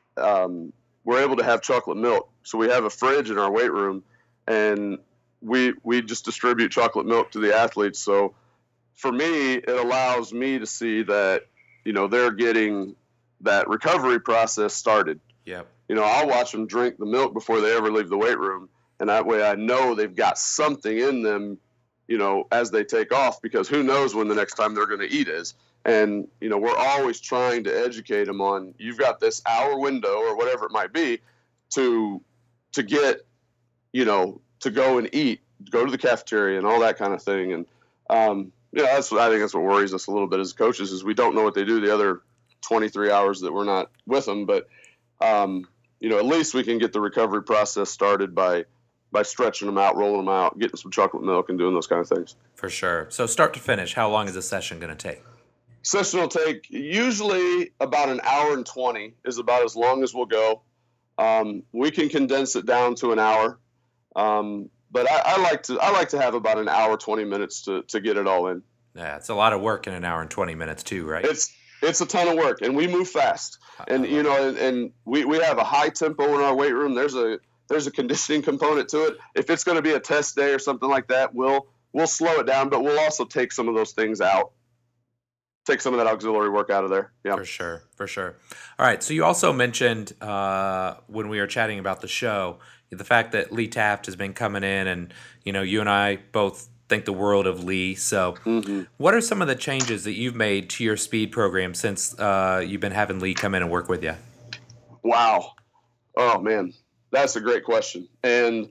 um, we're able to have chocolate milk. So we have a fridge in our weight room, and we, we just distribute chocolate milk to the athletes. So for me, it allows me to see that, you know, they're getting that recovery process started. Yep. You know, I'll watch them drink the milk before they ever leave the weight room. And that way I know they've got something in them, you know, as they take off, because who knows when the next time they're going to eat is. And, you know, we're always trying to educate them on, you've got this hour window or whatever it might be to, to get, you know, to go and eat, go to the cafeteria and all that kind of thing. And, um, yeah, that's what I think that's what worries us a little bit as coaches, is we don't know what they do the other twenty-three hours that we're not with them. But, um, you know, at least we can get the recovery process started by by stretching them out, rolling them out, getting some chocolate milk, and doing those kind of things. For sure. So start to finish, how long is a session going to take? Session will take usually about an hour and twenty is about as long as we'll go. Um, we can condense it down to an hour, um, but I, I like to I like to have about an hour, twenty minutes to to get it all in. Yeah, it's a lot of work in an hour and twenty minutes too, right? It's it's a ton of work, and we move fast, and you know, and, and we, we have a high tempo in our weight room. There's a there's a conditioning component to it. If it's going to be a test day or something like that, we'll we'll slow it down, but we'll also take some of those things out. Take some of that auxiliary work out of there. Yeah, for sure, for sure. All right. So you also mentioned uh, when we were chatting about the show, the fact that Lee Taft has been coming in, and you know, you and I both think the world of Lee. So, mm-hmm. What are some of the changes that you've made to your speed program since uh, you've been having Lee come in and work with you? Wow. Oh man, that's a great question. And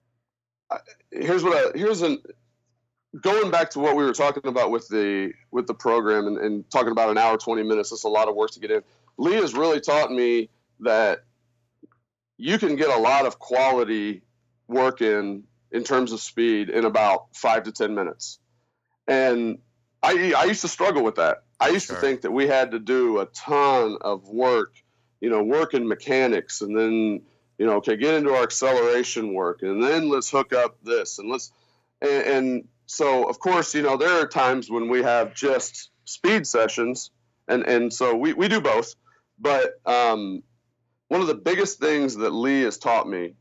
here's what I here's an. Going back to what we were talking about with the with the program and, and talking about an hour, twenty minutes, that's a lot of work to get in. Lee has really taught me that you can get a lot of quality work in in terms of speed in about five to ten minutes. And I I used to struggle with that. I used sure. to think that we had to do a ton of work, you know, work in mechanics, and then, you know, okay, get into our acceleration work, and then let's hook up this, and let's and, and so, of course, you know, there are times when we have just speed sessions, and, and so we, we do both. But um, one of the biggest things that Lee has taught me,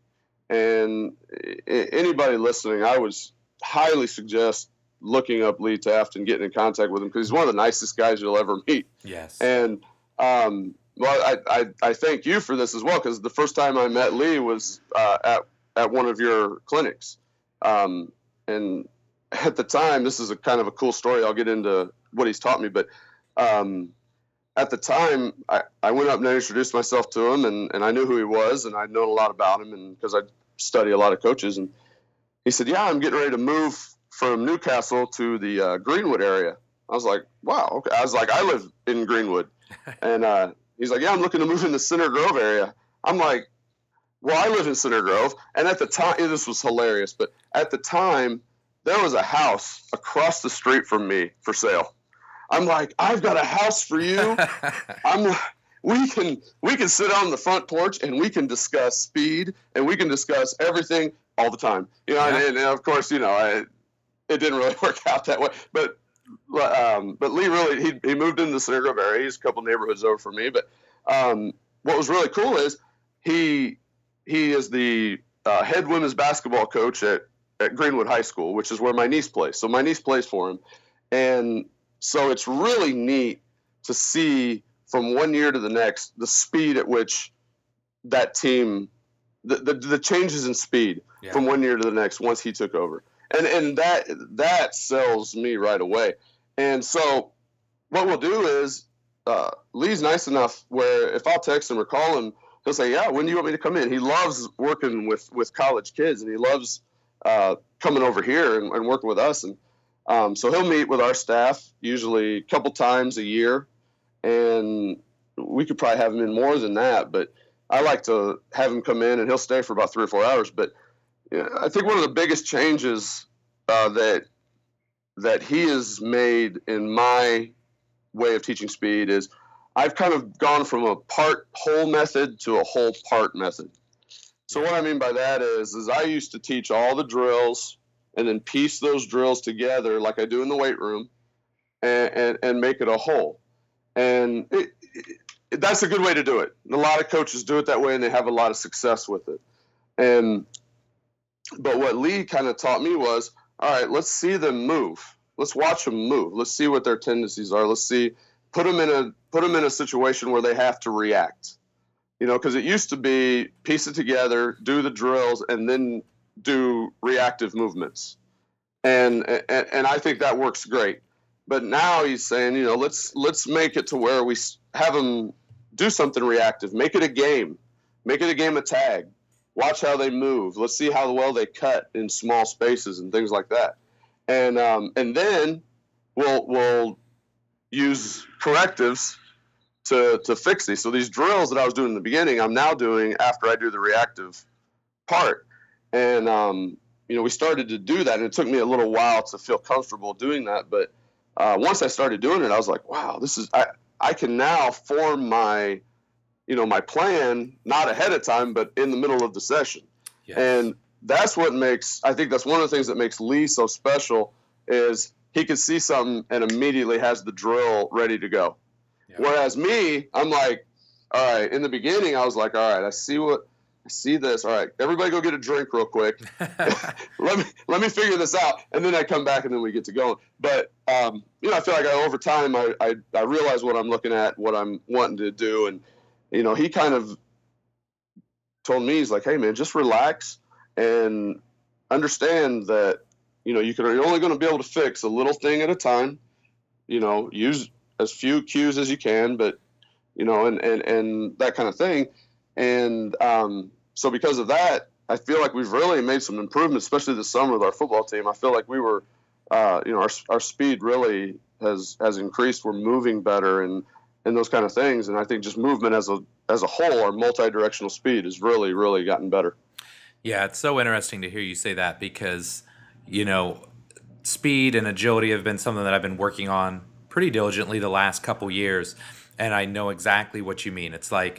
and anybody listening, I would highly suggest looking up Lee Taft and getting in contact with him, because he's one of the nicest guys you'll ever meet. Yes. And, um, well, I, I, I thank you for this as well, because the first time I met Lee was uh, at, at one of your clinics. Um, and at the time, this is a kind of a cool story. I'll get into what he's taught me, but um, at the time, I, I went up and I introduced myself to him, and, and I knew who he was, and I'd known a lot about him, and because I study a lot of coaches. And he said, "Yeah, I'm getting ready to move from Newcastle to the uh, Greenwood area." I was like, "Wow, okay." I was like, "I live in Greenwood," and uh, he's like, "Yeah, I'm looking to move in the Center Grove area." I'm like, "Well, I live in Center Grove," and at the time, this was hilarious, but at the time, there was a house across the street from me for sale. I'm like, "I've got a house for you." I'm, we can we can sit on the front porch and we can discuss speed and we can discuss everything all the time. You know, yeah. and, and of course, you know, I, it didn't really work out that way. But um, but Lee really he he moved into the Center Grove area. He's a couple neighborhoods over from me. But um, what was really cool is he he is the uh, head women's basketball coach at. at Greenwood High School, which is where my niece plays. So my niece plays for him. And so it's really neat to see from one year to the next, the speed at which that team, the, the, the changes in speed yeah. from one year to the next once he took over. And, and that, that sells me right away. And so what we'll do is uh, Lee's nice enough where if I'll text him or call him, he'll say, "Yeah, when do you want me to come in?" He loves working with, with college kids, and he loves Uh, coming over here and, and working with us. And um, so he'll meet with our staff usually a couple times a year, and we could probably have him in more than that, but I like to have him come in and he'll stay for about three or four hours. But you know, I think one of the biggest changes uh, that that he has made in my way of teaching speed is I've kind of gone from a part whole method to a whole part method. So what I mean by that is, is I used to teach all the drills and then piece those drills together like I do in the weight room and, and, and make it a whole. And it, it, that's a good way to do it. A lot of coaches do it that way and they have a lot of success with it. And but what Lee kind of taught me was, all right, let's see them move. Let's watch them move. Let's see what their tendencies are. Let's see, put them in a put them in a situation where they have to react. You know, because it used to be piece it together, do the drills, and then do reactive movements. And, and and I think that works great. But now he's saying, you know, let's let's make it to where we have them do something reactive. Make it a game. Make it a game of tag. Watch how they move. Let's see how well they cut in small spaces and things like that. And um, and then we'll we'll use correctives to to fix these. So these drills that I was doing in the beginning, I'm now doing after I do the reactive part. And, um, you know, we started to do that, and it took me a little while to feel comfortable doing that. But uh, once I started doing it, I was like, wow, this is, I, I can now form my, you know, my plan, not ahead of time, but in the middle of the session. Yes. And that's what makes, I think that's one of the things that makes Lee so special is he can see something and immediately has the drill ready to go. Yeah. Whereas me, I'm like, all right, in the beginning, I was like, all right, I see what, I see this. All right, everybody go get a drink real quick. let me, let me figure this out. And then I come back and then we get to going. But, um, you know, I feel like I, over time, I, I, I realize what I'm looking at, what I'm wanting to do. And, you know, he kind of told me, he's like, hey, man, just relax and understand that, you know, you can, you're only going to be able to fix a little thing at a time. You know, use as few cues as you can, but, you know, and, and, and that kind of thing. And um, so because of that, I feel like we've really made some improvements, especially this summer with our football team. I feel like we were, uh, you know, our, our speed really has, has increased. We're moving better and, and those kind of things. And I think just movement as a as a whole, our multi-directional speed has really, really gotten better. Yeah, it's so interesting to hear you say that because, you know, speed and agility have been something that I've been working on pretty diligently the last couple years. And I know exactly what you mean. It's like,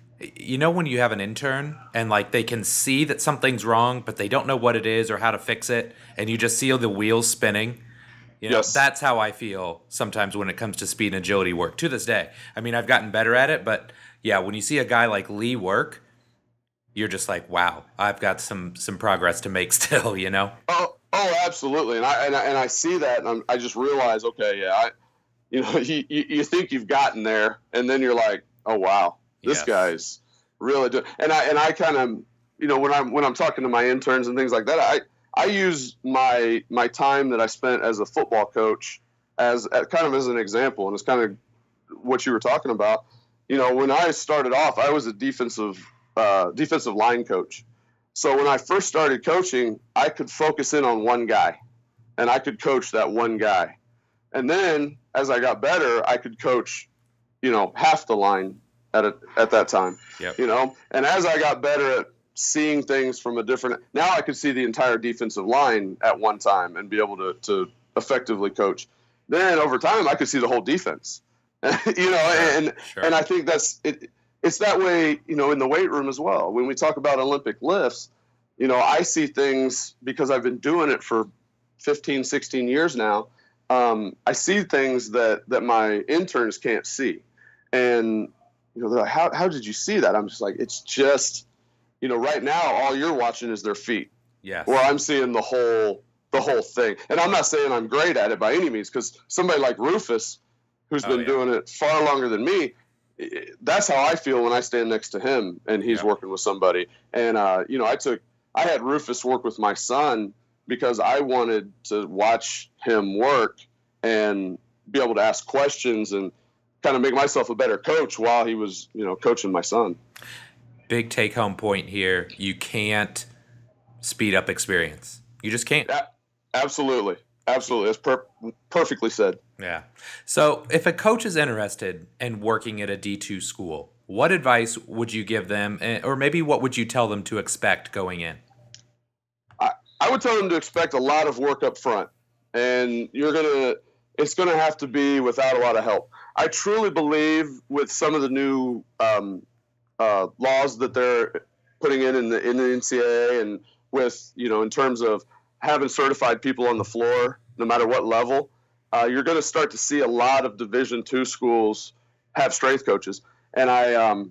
you know, when you have an intern and like they can see that something's wrong, but they don't know what it is or how to fix it. And you just see the wheels spinning. You know, yes. That's how I feel sometimes when it comes to speed and agility work to this day. I mean, I've gotten better at it, but yeah, when you see a guy like Lee work, you're just like, wow, I've got some some progress to make still, you know? Oh, oh, absolutely. And I and I, and I see that, and I'm, I just realize, okay, yeah, I, you know, you, you think you've gotten there, and then you're like, oh, wow, this yes. guy's really doing. And I and I kind of, you know, when I'm when I'm talking to my interns and things like that, I. I use my my time that I spent as a football coach as, as kind of as an example, and it's kind of what you were talking about. You know, when I started off, I was a defensive uh, defensive line coach. So when I first started coaching, I could focus in on one guy, and I could coach that one guy. And then as I got better, I could coach, you know, half the line at a, at that time. Yep. You know, and as I got better at seeing things from a different, now I could see the entire defensive line at one time and be able to, to effectively coach. Then over time, I could see the whole defense, you know, sure, and, sure. and I think that's, it. It's that way, you know, in the weight room as well. When we talk about Olympic lifts, you know, I see things because I've been doing it for fifteen, sixteen years now. Um, I see things that, that my interns can't see. And, you know, they're like, how, how did you see that? I'm just like, it's just, you know, right now, all you're watching is their feet. Yeah. Where I'm seeing the whole the whole thing. And I'm not saying I'm great at it by any means, because somebody like Rufus, who's oh, been yeah. doing it far longer than me, that's how I feel when I stand next to him and he's yeah. working with somebody. And, uh, you know, I took I had Rufus work with my son because I wanted to watch him work and be able to ask questions and kind of make myself a better coach while he was, you know, coaching my son. Big take-home point here. You can't speed up experience. You just can't. Yeah, absolutely. Absolutely. That's per- perfectly said. Yeah. So if a coach is interested in working at a D two school, what advice would you give them? Or maybe what would you tell them to expect going in? I, I would tell them to expect a lot of work up front. And you're going to, it's going to have to be without a lot of help. I truly believe with some of the new um, Uh, laws that they're putting in in the, in the N C double A and with, you know, in terms of having certified people on the floor, no matter what level, uh, you're going to start to see a lot of Division two schools have strength coaches. And I um,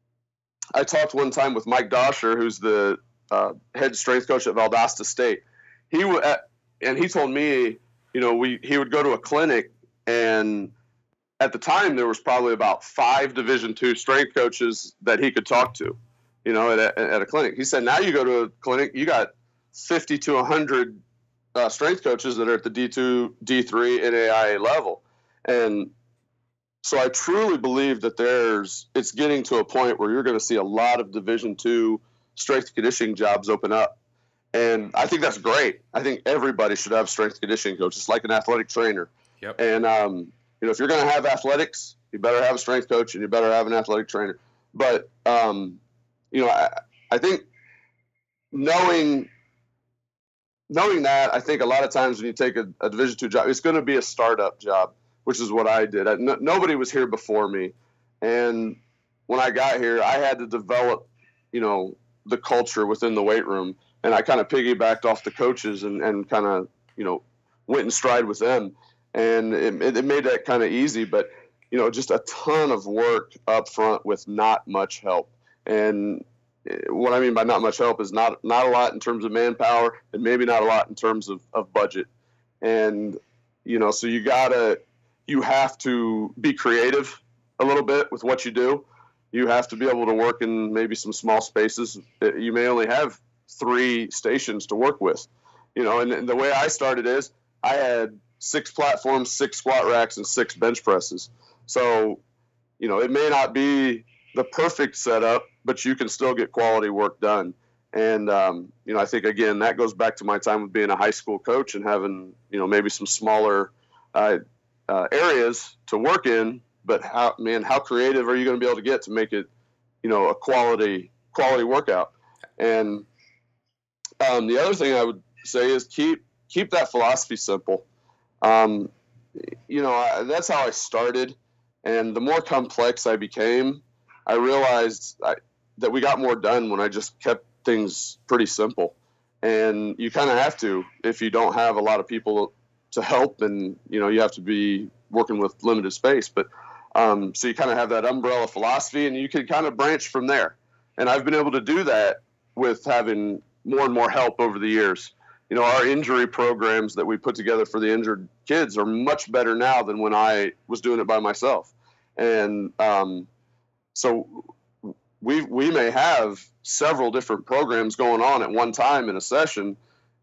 I talked one time with Mike Dosher, who's the uh, head strength coach at Valdosta State. He w- at, and he told me, you know, we he would go to a clinic, and at the time, there was probably about five Division two strength coaches that he could talk to, you know, at a, at a clinic. He said, now you go to a clinic, you got fifty to one hundred uh, strength coaches that are at the D two, D three, N A I A level. And so I truly believe that there's, it's getting to a point where you're going to see a lot of Division two strength and conditioning jobs open up. And I think that's great. I think everybody should have strength and conditioning coach. It's like an athletic trainer. Yep. And, um, you know, if you're going to have athletics, you better have a strength coach and you better have an athletic trainer. But, um, you know, I, I think knowing knowing that, I think a lot of times when you take a, a Division two job, it's going to be a startup job, which is what I did. I, no, nobody was here before me, and when I got here, I had to develop, you know, the culture within the weight room, and I kind of piggybacked off the coaches and, and kind of, you know, went in stride with them, and it, it made that kind of easy. But you know, just a ton of work up front with not much help. And what I mean by not much help is not not a lot in terms of manpower, and maybe not a lot in terms of, of budget. And you know, so you gotta you have to be creative a little bit with what you do. You have to be able to work in maybe some small spaces. You may only have three stations to work with, you know, and, and the way I started is I had six platforms, six squat racks, and six bench presses. So, you know, it may not be the perfect setup, but you can still get quality work done. And, um, you know, I think, again, that goes back to my time of being a high school coach and having, you know, maybe some smaller uh, uh, areas to work in. But how, man, how creative are you going to be able to get to make it, you know, a quality quality workout? And um, the other thing I would say is keep keep that philosophy simple. Um, you know, I, that's how I started. And the more complex I became, I realized I, that we got more done when I just kept things pretty simple. And you kind of have to if you don't have a lot of people to help, and, you know, you have to be working with limited space. But Um, so you kind of have that umbrella philosophy, and you can kind of branch from there. And I've been able to do that with having more and more help over the years. You know, our injury programs that we put together for the injured kids are much better now than when I was doing it by myself. And um, so we we may have several different programs going on at one time in a session,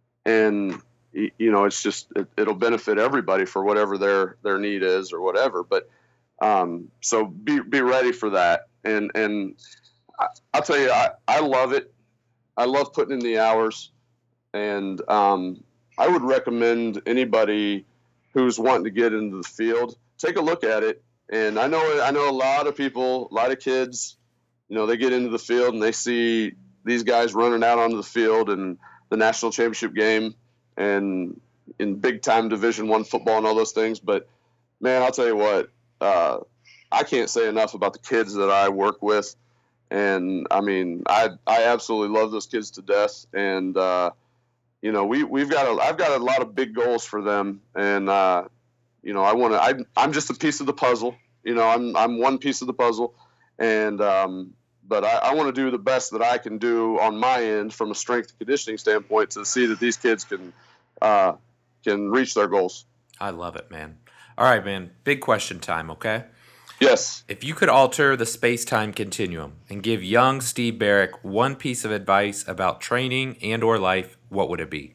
and you know, it's just it, it'll benefit everybody for whatever their their need is or whatever. But Um, so be, be ready for that. And, and I, I'll tell you, I, I love it. I love putting in the hours, and, um, I would recommend anybody who's wanting to get into the field, take a look at it. And I know, I know a lot of people, a lot of kids, you know, they get into the field and they see these guys running out onto the field and the national championship game and in big time Division One football and all those things. But man, I'll tell you what, Uh, I can't say enough about the kids that I work with. And I mean, I, I absolutely love those kids to death. And, uh, you know, we, we've got a, I've got a lot of big goals for them. And, uh, you know, I want to, I, I'm just a piece of the puzzle, you know, I'm, I'm one piece of the puzzle. And, um, but I, I want to do the best that I can do on my end from a strength and conditioning standpoint to see that these kids can, uh, can reach their goals. I love it, man. All right, man. Big question time, okay? Yes. If you could alter the space-time continuum and give young Steve Barrick one piece of advice about training and or life, what would it be?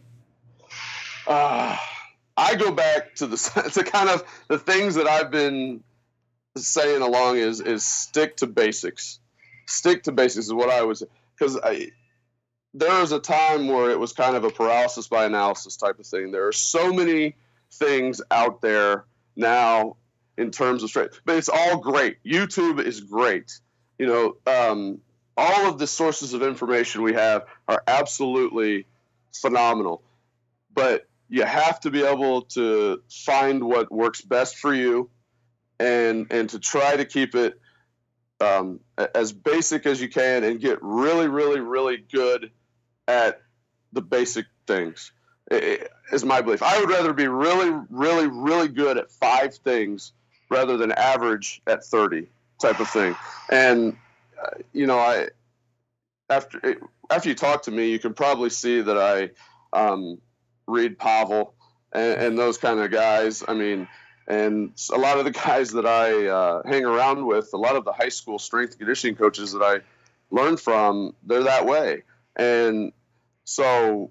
Uh, I go back to the to kind of the things that I've been saying along is is stick to basics. Stick to basics is what I was, because I there was a time where it was kind of a paralysis by analysis type of thing. There are so many things out there now in terms of strength, but it's all great. YouTube is great. You know, um, all of the sources of information we have are absolutely phenomenal, but you have to be able to find what works best for you, and, and to try to keep it um, as basic as you can, and get really, really, really good at the basic things. It is my belief. I would rather be really, really, really good at five things rather than average at thirty type of thing. And, uh, you know, I, after, after you talk to me, you can probably see that I um, read Pavel and, and those kind of guys. I mean, and a lot of the guys that I uh, hang around with, a lot of the high school strength and conditioning coaches that I learned from, they're that way. And so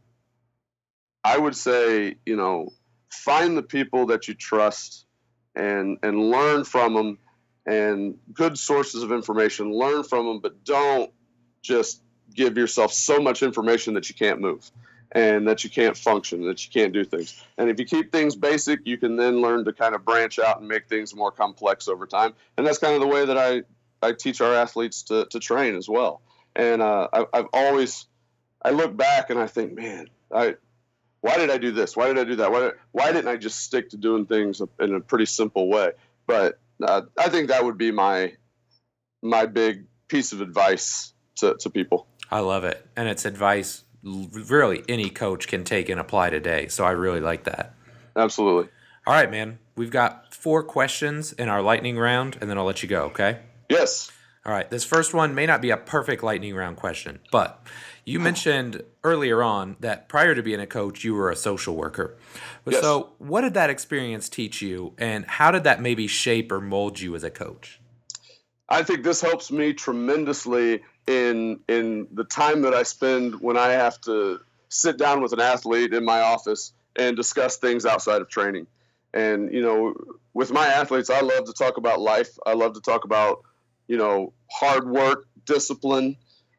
I would say, you know, find the people that you trust and and learn from them, and good sources of information, learn from them, but don't just give yourself so much information that you can't move and that you can't function, that you can't do things. And if you keep things basic, you can then learn to kind of branch out and make things more complex over time. And that's kind of the way that I, I teach our athletes to, to train as well. And uh, I, I've always I look back and I think, man, I why did I do this? Why did I do that? Why, why didn't I just stick to doing things in a pretty simple way? But uh, I think that would be my my big piece of advice to, to people. I love it. And it's advice really any coach can take and apply today. So I really like that. Absolutely. All right, man. We've got four questions in our lightning round, and then I'll let you go, okay? Yes. All right. This first one may not be a perfect lightning round question, but you mentioned earlier on that prior to being a coach, you were a social worker. Yes. So what did that experience teach you, and how did that maybe shape or mold you as a coach? I think this helps me tremendously in in the time that I spend when I have to sit down with an athlete in my office and discuss things outside of training. And, you know, with my athletes, I love to talk about life. I love to talk about, you know, hard work, discipline,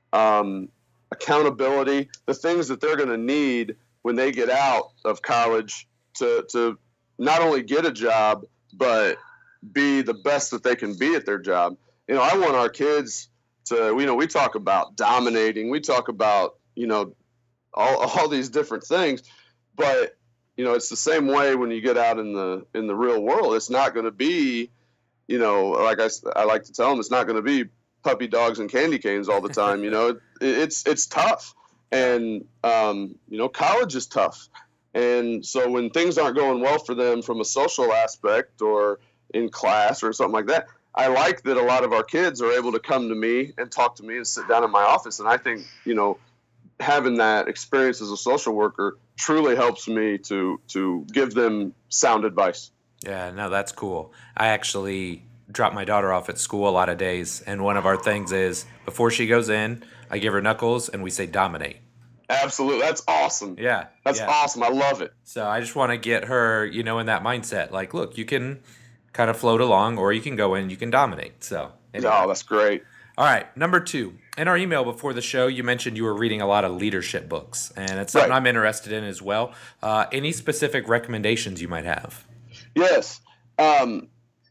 um, accountability, the things that they're going to need when they get out of college to, to not only get a job, but be the best that they can be at their job. You know, I want our kids to, you know, we talk about dominating, we talk about, you know, all, all these different things, but, you know, it's the same way when you get out in the, in the real world. It's not going to be, you know, like I, I like to tell them, it's not going to be puppy dogs and candy canes all the time. You know, it, it's, it's tough. And, um, you know, college is tough. And so when things aren't going well for them from a social aspect or in class or something like that, I like that a lot of our kids are able to come to me and talk to me and sit down in my office. And I think, you know, having that experience as a social worker truly helps me to to give them sound advice. Yeah, no, that's cool. I actually drop my daughter off at school a lot of days, and one of our things is before she goes in, I give her knuckles and we say dominate. Absolutely. That's awesome. Yeah. That's yeah. awesome. I love it. So I just want to get her, you know, in that mindset. Like, look, you can kind of float along or you can go in, you can dominate. So anyway. Oh, that's great. All right, number two. In our email before the show, you mentioned you were reading a lot of leadership books, and it's something right. I'm interested in as well. Uh, any specific recommendations you might have? Yes. Um,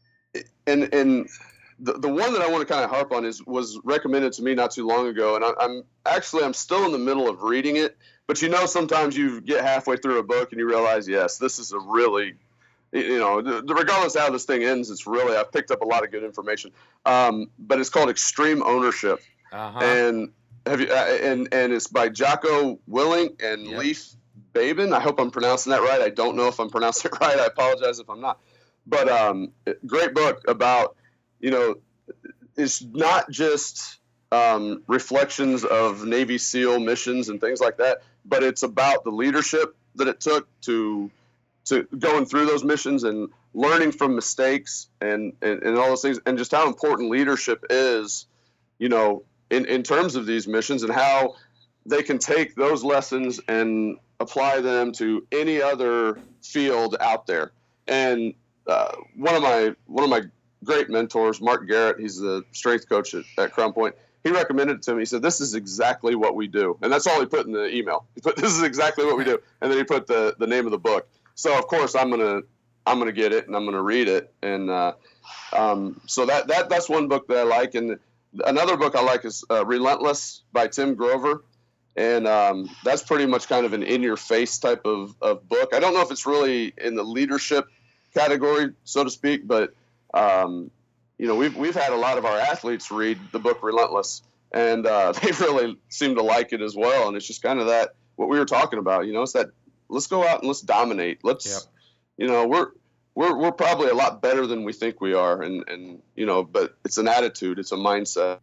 and and the, the one that I want to kind of harp on is was recommended to me not too long ago, and I, I'm actually I'm still in the middle of reading it. But you know, sometimes you get halfway through a book and you realize, yes, this is a really, you know, regardless of how this thing ends, it's really I've picked up a lot of good information. Um, but it's called Extreme Ownership, uh-huh. and have you uh, and and it's by Jocko Willink and yep. Leif Babin. I hope I'm pronouncing that right. I don't know if I'm pronouncing it right. I apologize if I'm not. But um, great book about, you know, it's not just um, reflections of Navy SEAL missions and things like that, but it's about the leadership that it took to to going through those missions and learning from mistakes and, and, and all those things, and just how important leadership is, you know, in, in terms of these missions, and how they can take those lessons and apply them to any other field out there. And uh, one of my one of my great mentors, Mark Garrett, he's the strength coach at, at Crown Point. He recommended it to me. He said, "This is exactly what we do," and that's all he put in the email. He put, "This is exactly what we do," and then he put the the name of the book. So of course I'm gonna I'm gonna get it and I'm gonna read it, and uh, um, so that that that's one book that I like. And another book I like is uh, Relentless by Tim Grover. And um, that's pretty much kind of an in-your-face type of, of book. I don't know if it's really in the leadership category, so to speak, but um, you know, we've we've had a lot of our athletes read the book Relentless, and uh, they really seem to like it as well. And it's just kind of that what we were talking about. You know, it's that let's go out and let's dominate. Let's, yep. you know, we're we're we're probably a lot better than we think we are, and and you know, but it's an attitude, it's a mindset.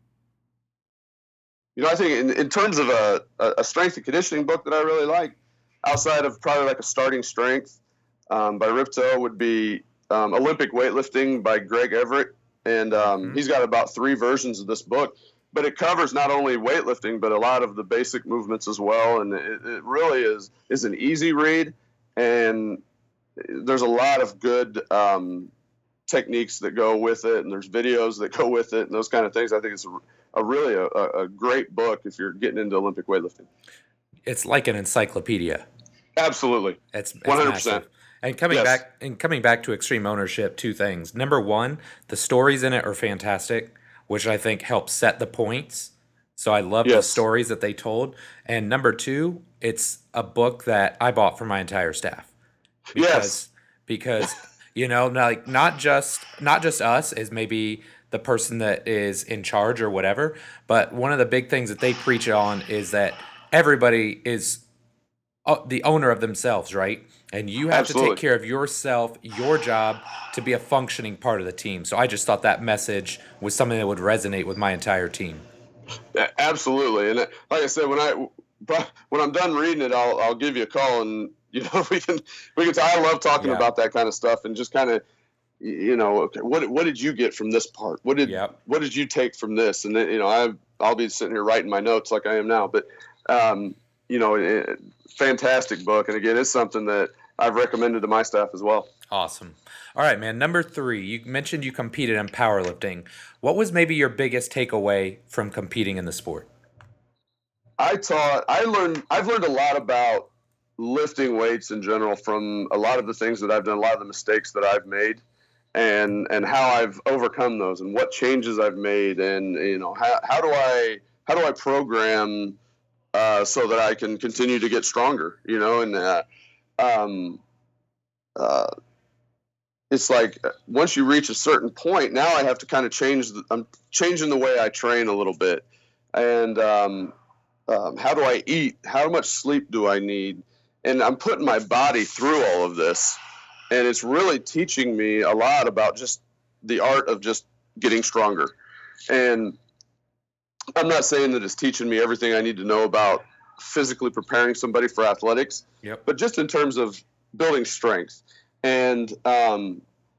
You know, I think in, in terms of a, a strength and conditioning book that I really like, outside of probably like a Starting Strength um, by Ripto, would be um, Olympic Weightlifting by Greg Everett. And um, mm-hmm. he's got about three versions of this book. But it covers not only weightlifting, but a lot of the basic movements as well. And it, it really is, is an easy read. And there's a lot of good um, techniques that go with it. And there's videos that go with it and those kind of things. I think it's a a really a, a great book if you're getting into Olympic weightlifting. It's like an encyclopedia. Absolutely. It's, it's one hundred percent. Massive. And coming yes. back and coming back to Extreme Ownership, two things. Number one, the stories in it are fantastic, which I think help set the points So I love the Yes. stories that they told. And number two, it's a book that I bought for my entire staff Yes. because because you know, like not just not just us as maybe the person that is in charge or whatever, but one of the big things that they preach on is that everybody is uh, the owner of themselves, right? And you have to take Absolutely. care of yourself, your job to be a functioning part of the team. So I just thought that message was something that would resonate with my entire team. Yeah, absolutely. And uh, like I said, when I but when I'm done reading it, I'll I'll give you a call, and you know we can we can. I love talking Yeah. about that kind of stuff and just kind of, you know, okay, what what did you get from this part? What did Yep. what did you take from this? And then, you know, I I'll be sitting here writing my notes like I am now, but um, you know, it, fantastic book, and again, it's something that I've recommended to my staff as well. Awesome. All right, man. Number three, you mentioned you competed in powerlifting. What was maybe your biggest takeaway from competing in the sport? I taught, I learned, I've learned a lot about lifting weights in general from a lot of the things that I've done, a lot of the mistakes that I've made, and and how I've overcome those, and what changes I've made, and you know how how do I how do I program uh, so that I can continue to get stronger, you know, and uh, um, uh, it's like uh, once you reach a certain point, now I have to kind of change. The, I'm changing the way I train a little bit, and um, um, how do I eat? How much sleep do I need? And I'm putting my body through all of this, and it's really teaching me a lot about just the art of just getting stronger. And I'm not saying that it's teaching me everything I need to know about physically preparing somebody for athletics, Yep. but just in terms of building strength. And um,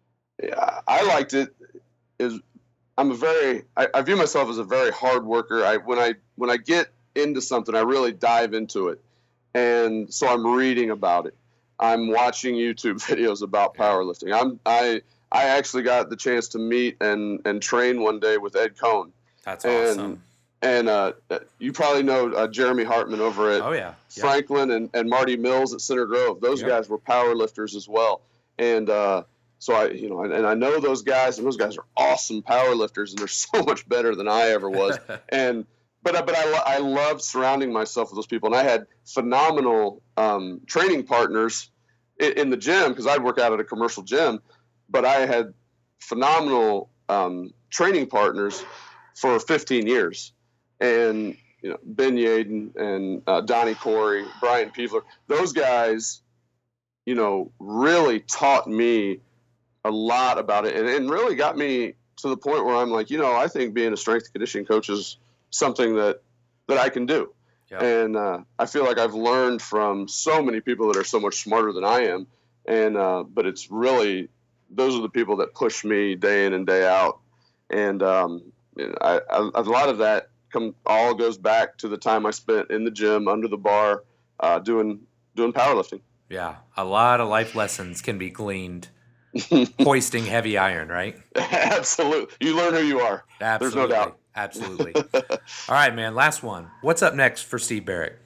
I liked it. Is I'm a very I, I view myself as a very hard worker. I when I when I get into something, I really dive into it, and so I'm reading about it. I'm watching YouTube videos about powerlifting. I'm I I actually got the chance to meet and and train one day with Ed Cohn. That's And awesome. and uh, you probably know uh, Jeremy Hartman over at Oh, yeah. Yep. Franklin and, and Marty Mills at Center Grove. Those Yep. guys were power lifters as well. And uh, so I, you know, and, and I know those guys, and those guys are awesome power lifters, and they're so much better than I ever was. and but but I I loved surrounding myself with those people, and I had phenomenal um, training partners in, in the gym because I'd work out at a commercial gym, but I had phenomenal um, training partners for fifteen years. And you know, Ben Yaden and uh, Donnie Corey, Brian Peevler, those guys, you know, really taught me a lot about it, and, and really got me to the point where I'm like, you know, I think being a strength and conditioning coach is something that that I can do. Yep. And uh, I feel like I've learned from so many people that are so much smarter than I am, and uh, but it's really those are the people that push me day in and day out, and um, I, I, a lot of that come all goes back to the time I spent in the gym under the bar uh, doing doing powerlifting. Yeah, a lot of life lessons can be gleaned hoisting heavy iron, right? Absolutely. You learn who you are. Absolutely. There's no doubt. Absolutely. All right, man. Last one. What's up next for Steve Barrett?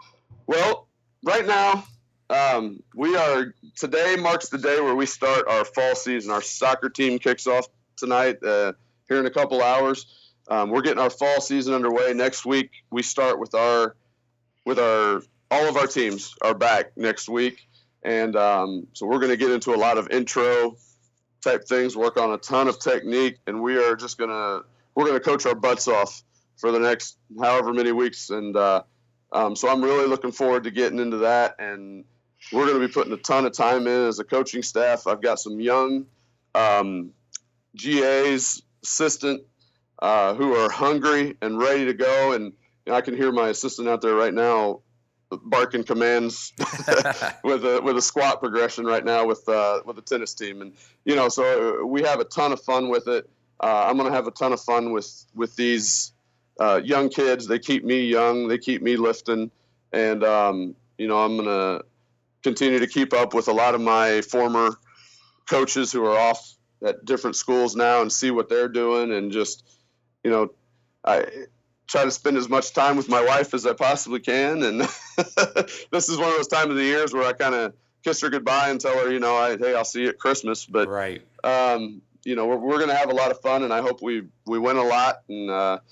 Well, right now, um, we are today marks the day where we start our fall season. Our soccer team kicks off tonight uh, here in a couple hours. Um, we're getting our fall season underway. Next week, we start with our with our all of our teams are back next week, and um, so we're going to get into a lot of intro type things, work on a ton of technique, and we are just going to we're going to coach our butts off for the next however many weeks. And uh, um, so I'm really looking forward to getting into that, and we're going to be putting a ton of time in as a coaching staff. I've got some young um, G As, assistant, uh, who are hungry and ready to go. And you know, I can hear my assistant out there right now barking commands with a with a squat progression right now with uh, with the tennis team. And you know, so we have a ton of fun with it. Uh, I'm going to have a ton of fun with with these uh, young kids. They keep me young. They keep me lifting. And um, you know, I'm going to continue to keep up with a lot of my former coaches who are off at different schools now and see what they're doing, and just, you know, I try to spend as much time with my wife as I possibly can. And this is one of those times of the years where I kind of kiss her goodbye and tell her, you know, I, hey, I'll see you at Christmas. But, right. um, you know, we're, we're going to have a lot of fun, and I hope we, we win a lot. And, uh,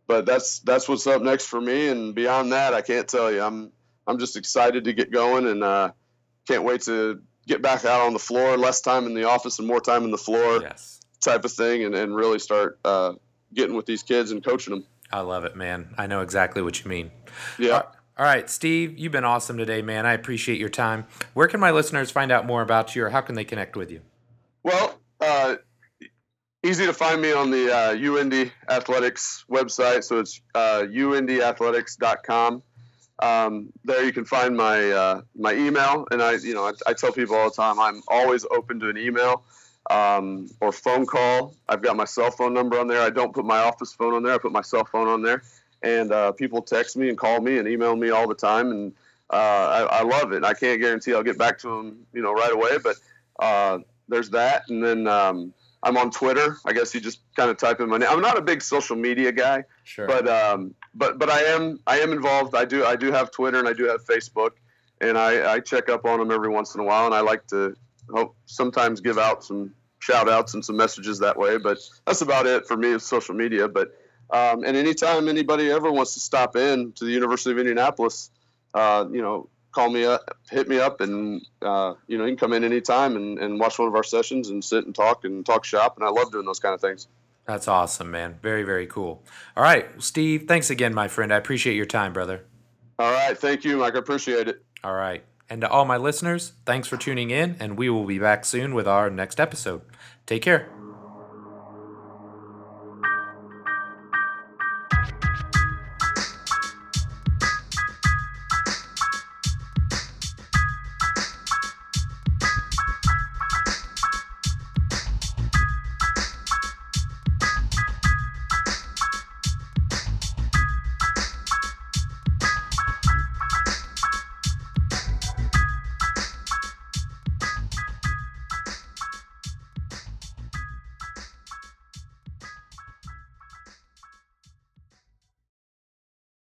but that's that's what's up next for me. And beyond that, I can't tell you. I'm I'm just excited to get going, and uh, can't wait to get back out on the floor. Less time in the office and more time in the floor, yes. type of thing, and, and really start uh, getting with these kids and coaching them. I love it, man. I know exactly what you mean. Yeah. All right, Steve, you've been awesome today, man. I appreciate your time. Where can my listeners find out more about you, or how can they connect with you? Well, uh, easy to find me on the uh, U N D Athletics website. So it's uh, U N D athletics dot com. Um, there you can find my uh, my email, and I you know I, I tell people all the time I'm always open to an email um, or phone call. I've got my cell phone number on there. I don't put my office phone on there. I put my cell phone on there, and uh, people text me and call me and email me all the time, and uh, I, I love it. I can't guarantee I'll get back to them you know right away, but uh, there's that, and then. Um, I'm on Twitter. I guess you just kind of type in my name. I'm not a big social media guy, sure. but um, but but I am I am involved. I do I do have Twitter and I do have Facebook, and I, I check up on them every once in a while. And I like to hope sometimes give out some shout outs and some messages that way. But that's about it for me with social media. But um, and anytime anybody ever wants to stop in to the University of Indianapolis, uh, you know. Call me up, hit me up, and uh, you know you can come in anytime and, and watch one of our sessions and sit and talk and talk shop. And I love doing those kind of things. That's awesome, man. Very, very cool. All right, Steve, thanks again, my friend. I appreciate your time, brother. All right, thank you, Mike. I appreciate it. All right. And to all my listeners, thanks for tuning in, and we will be back soon with our next episode. Take care.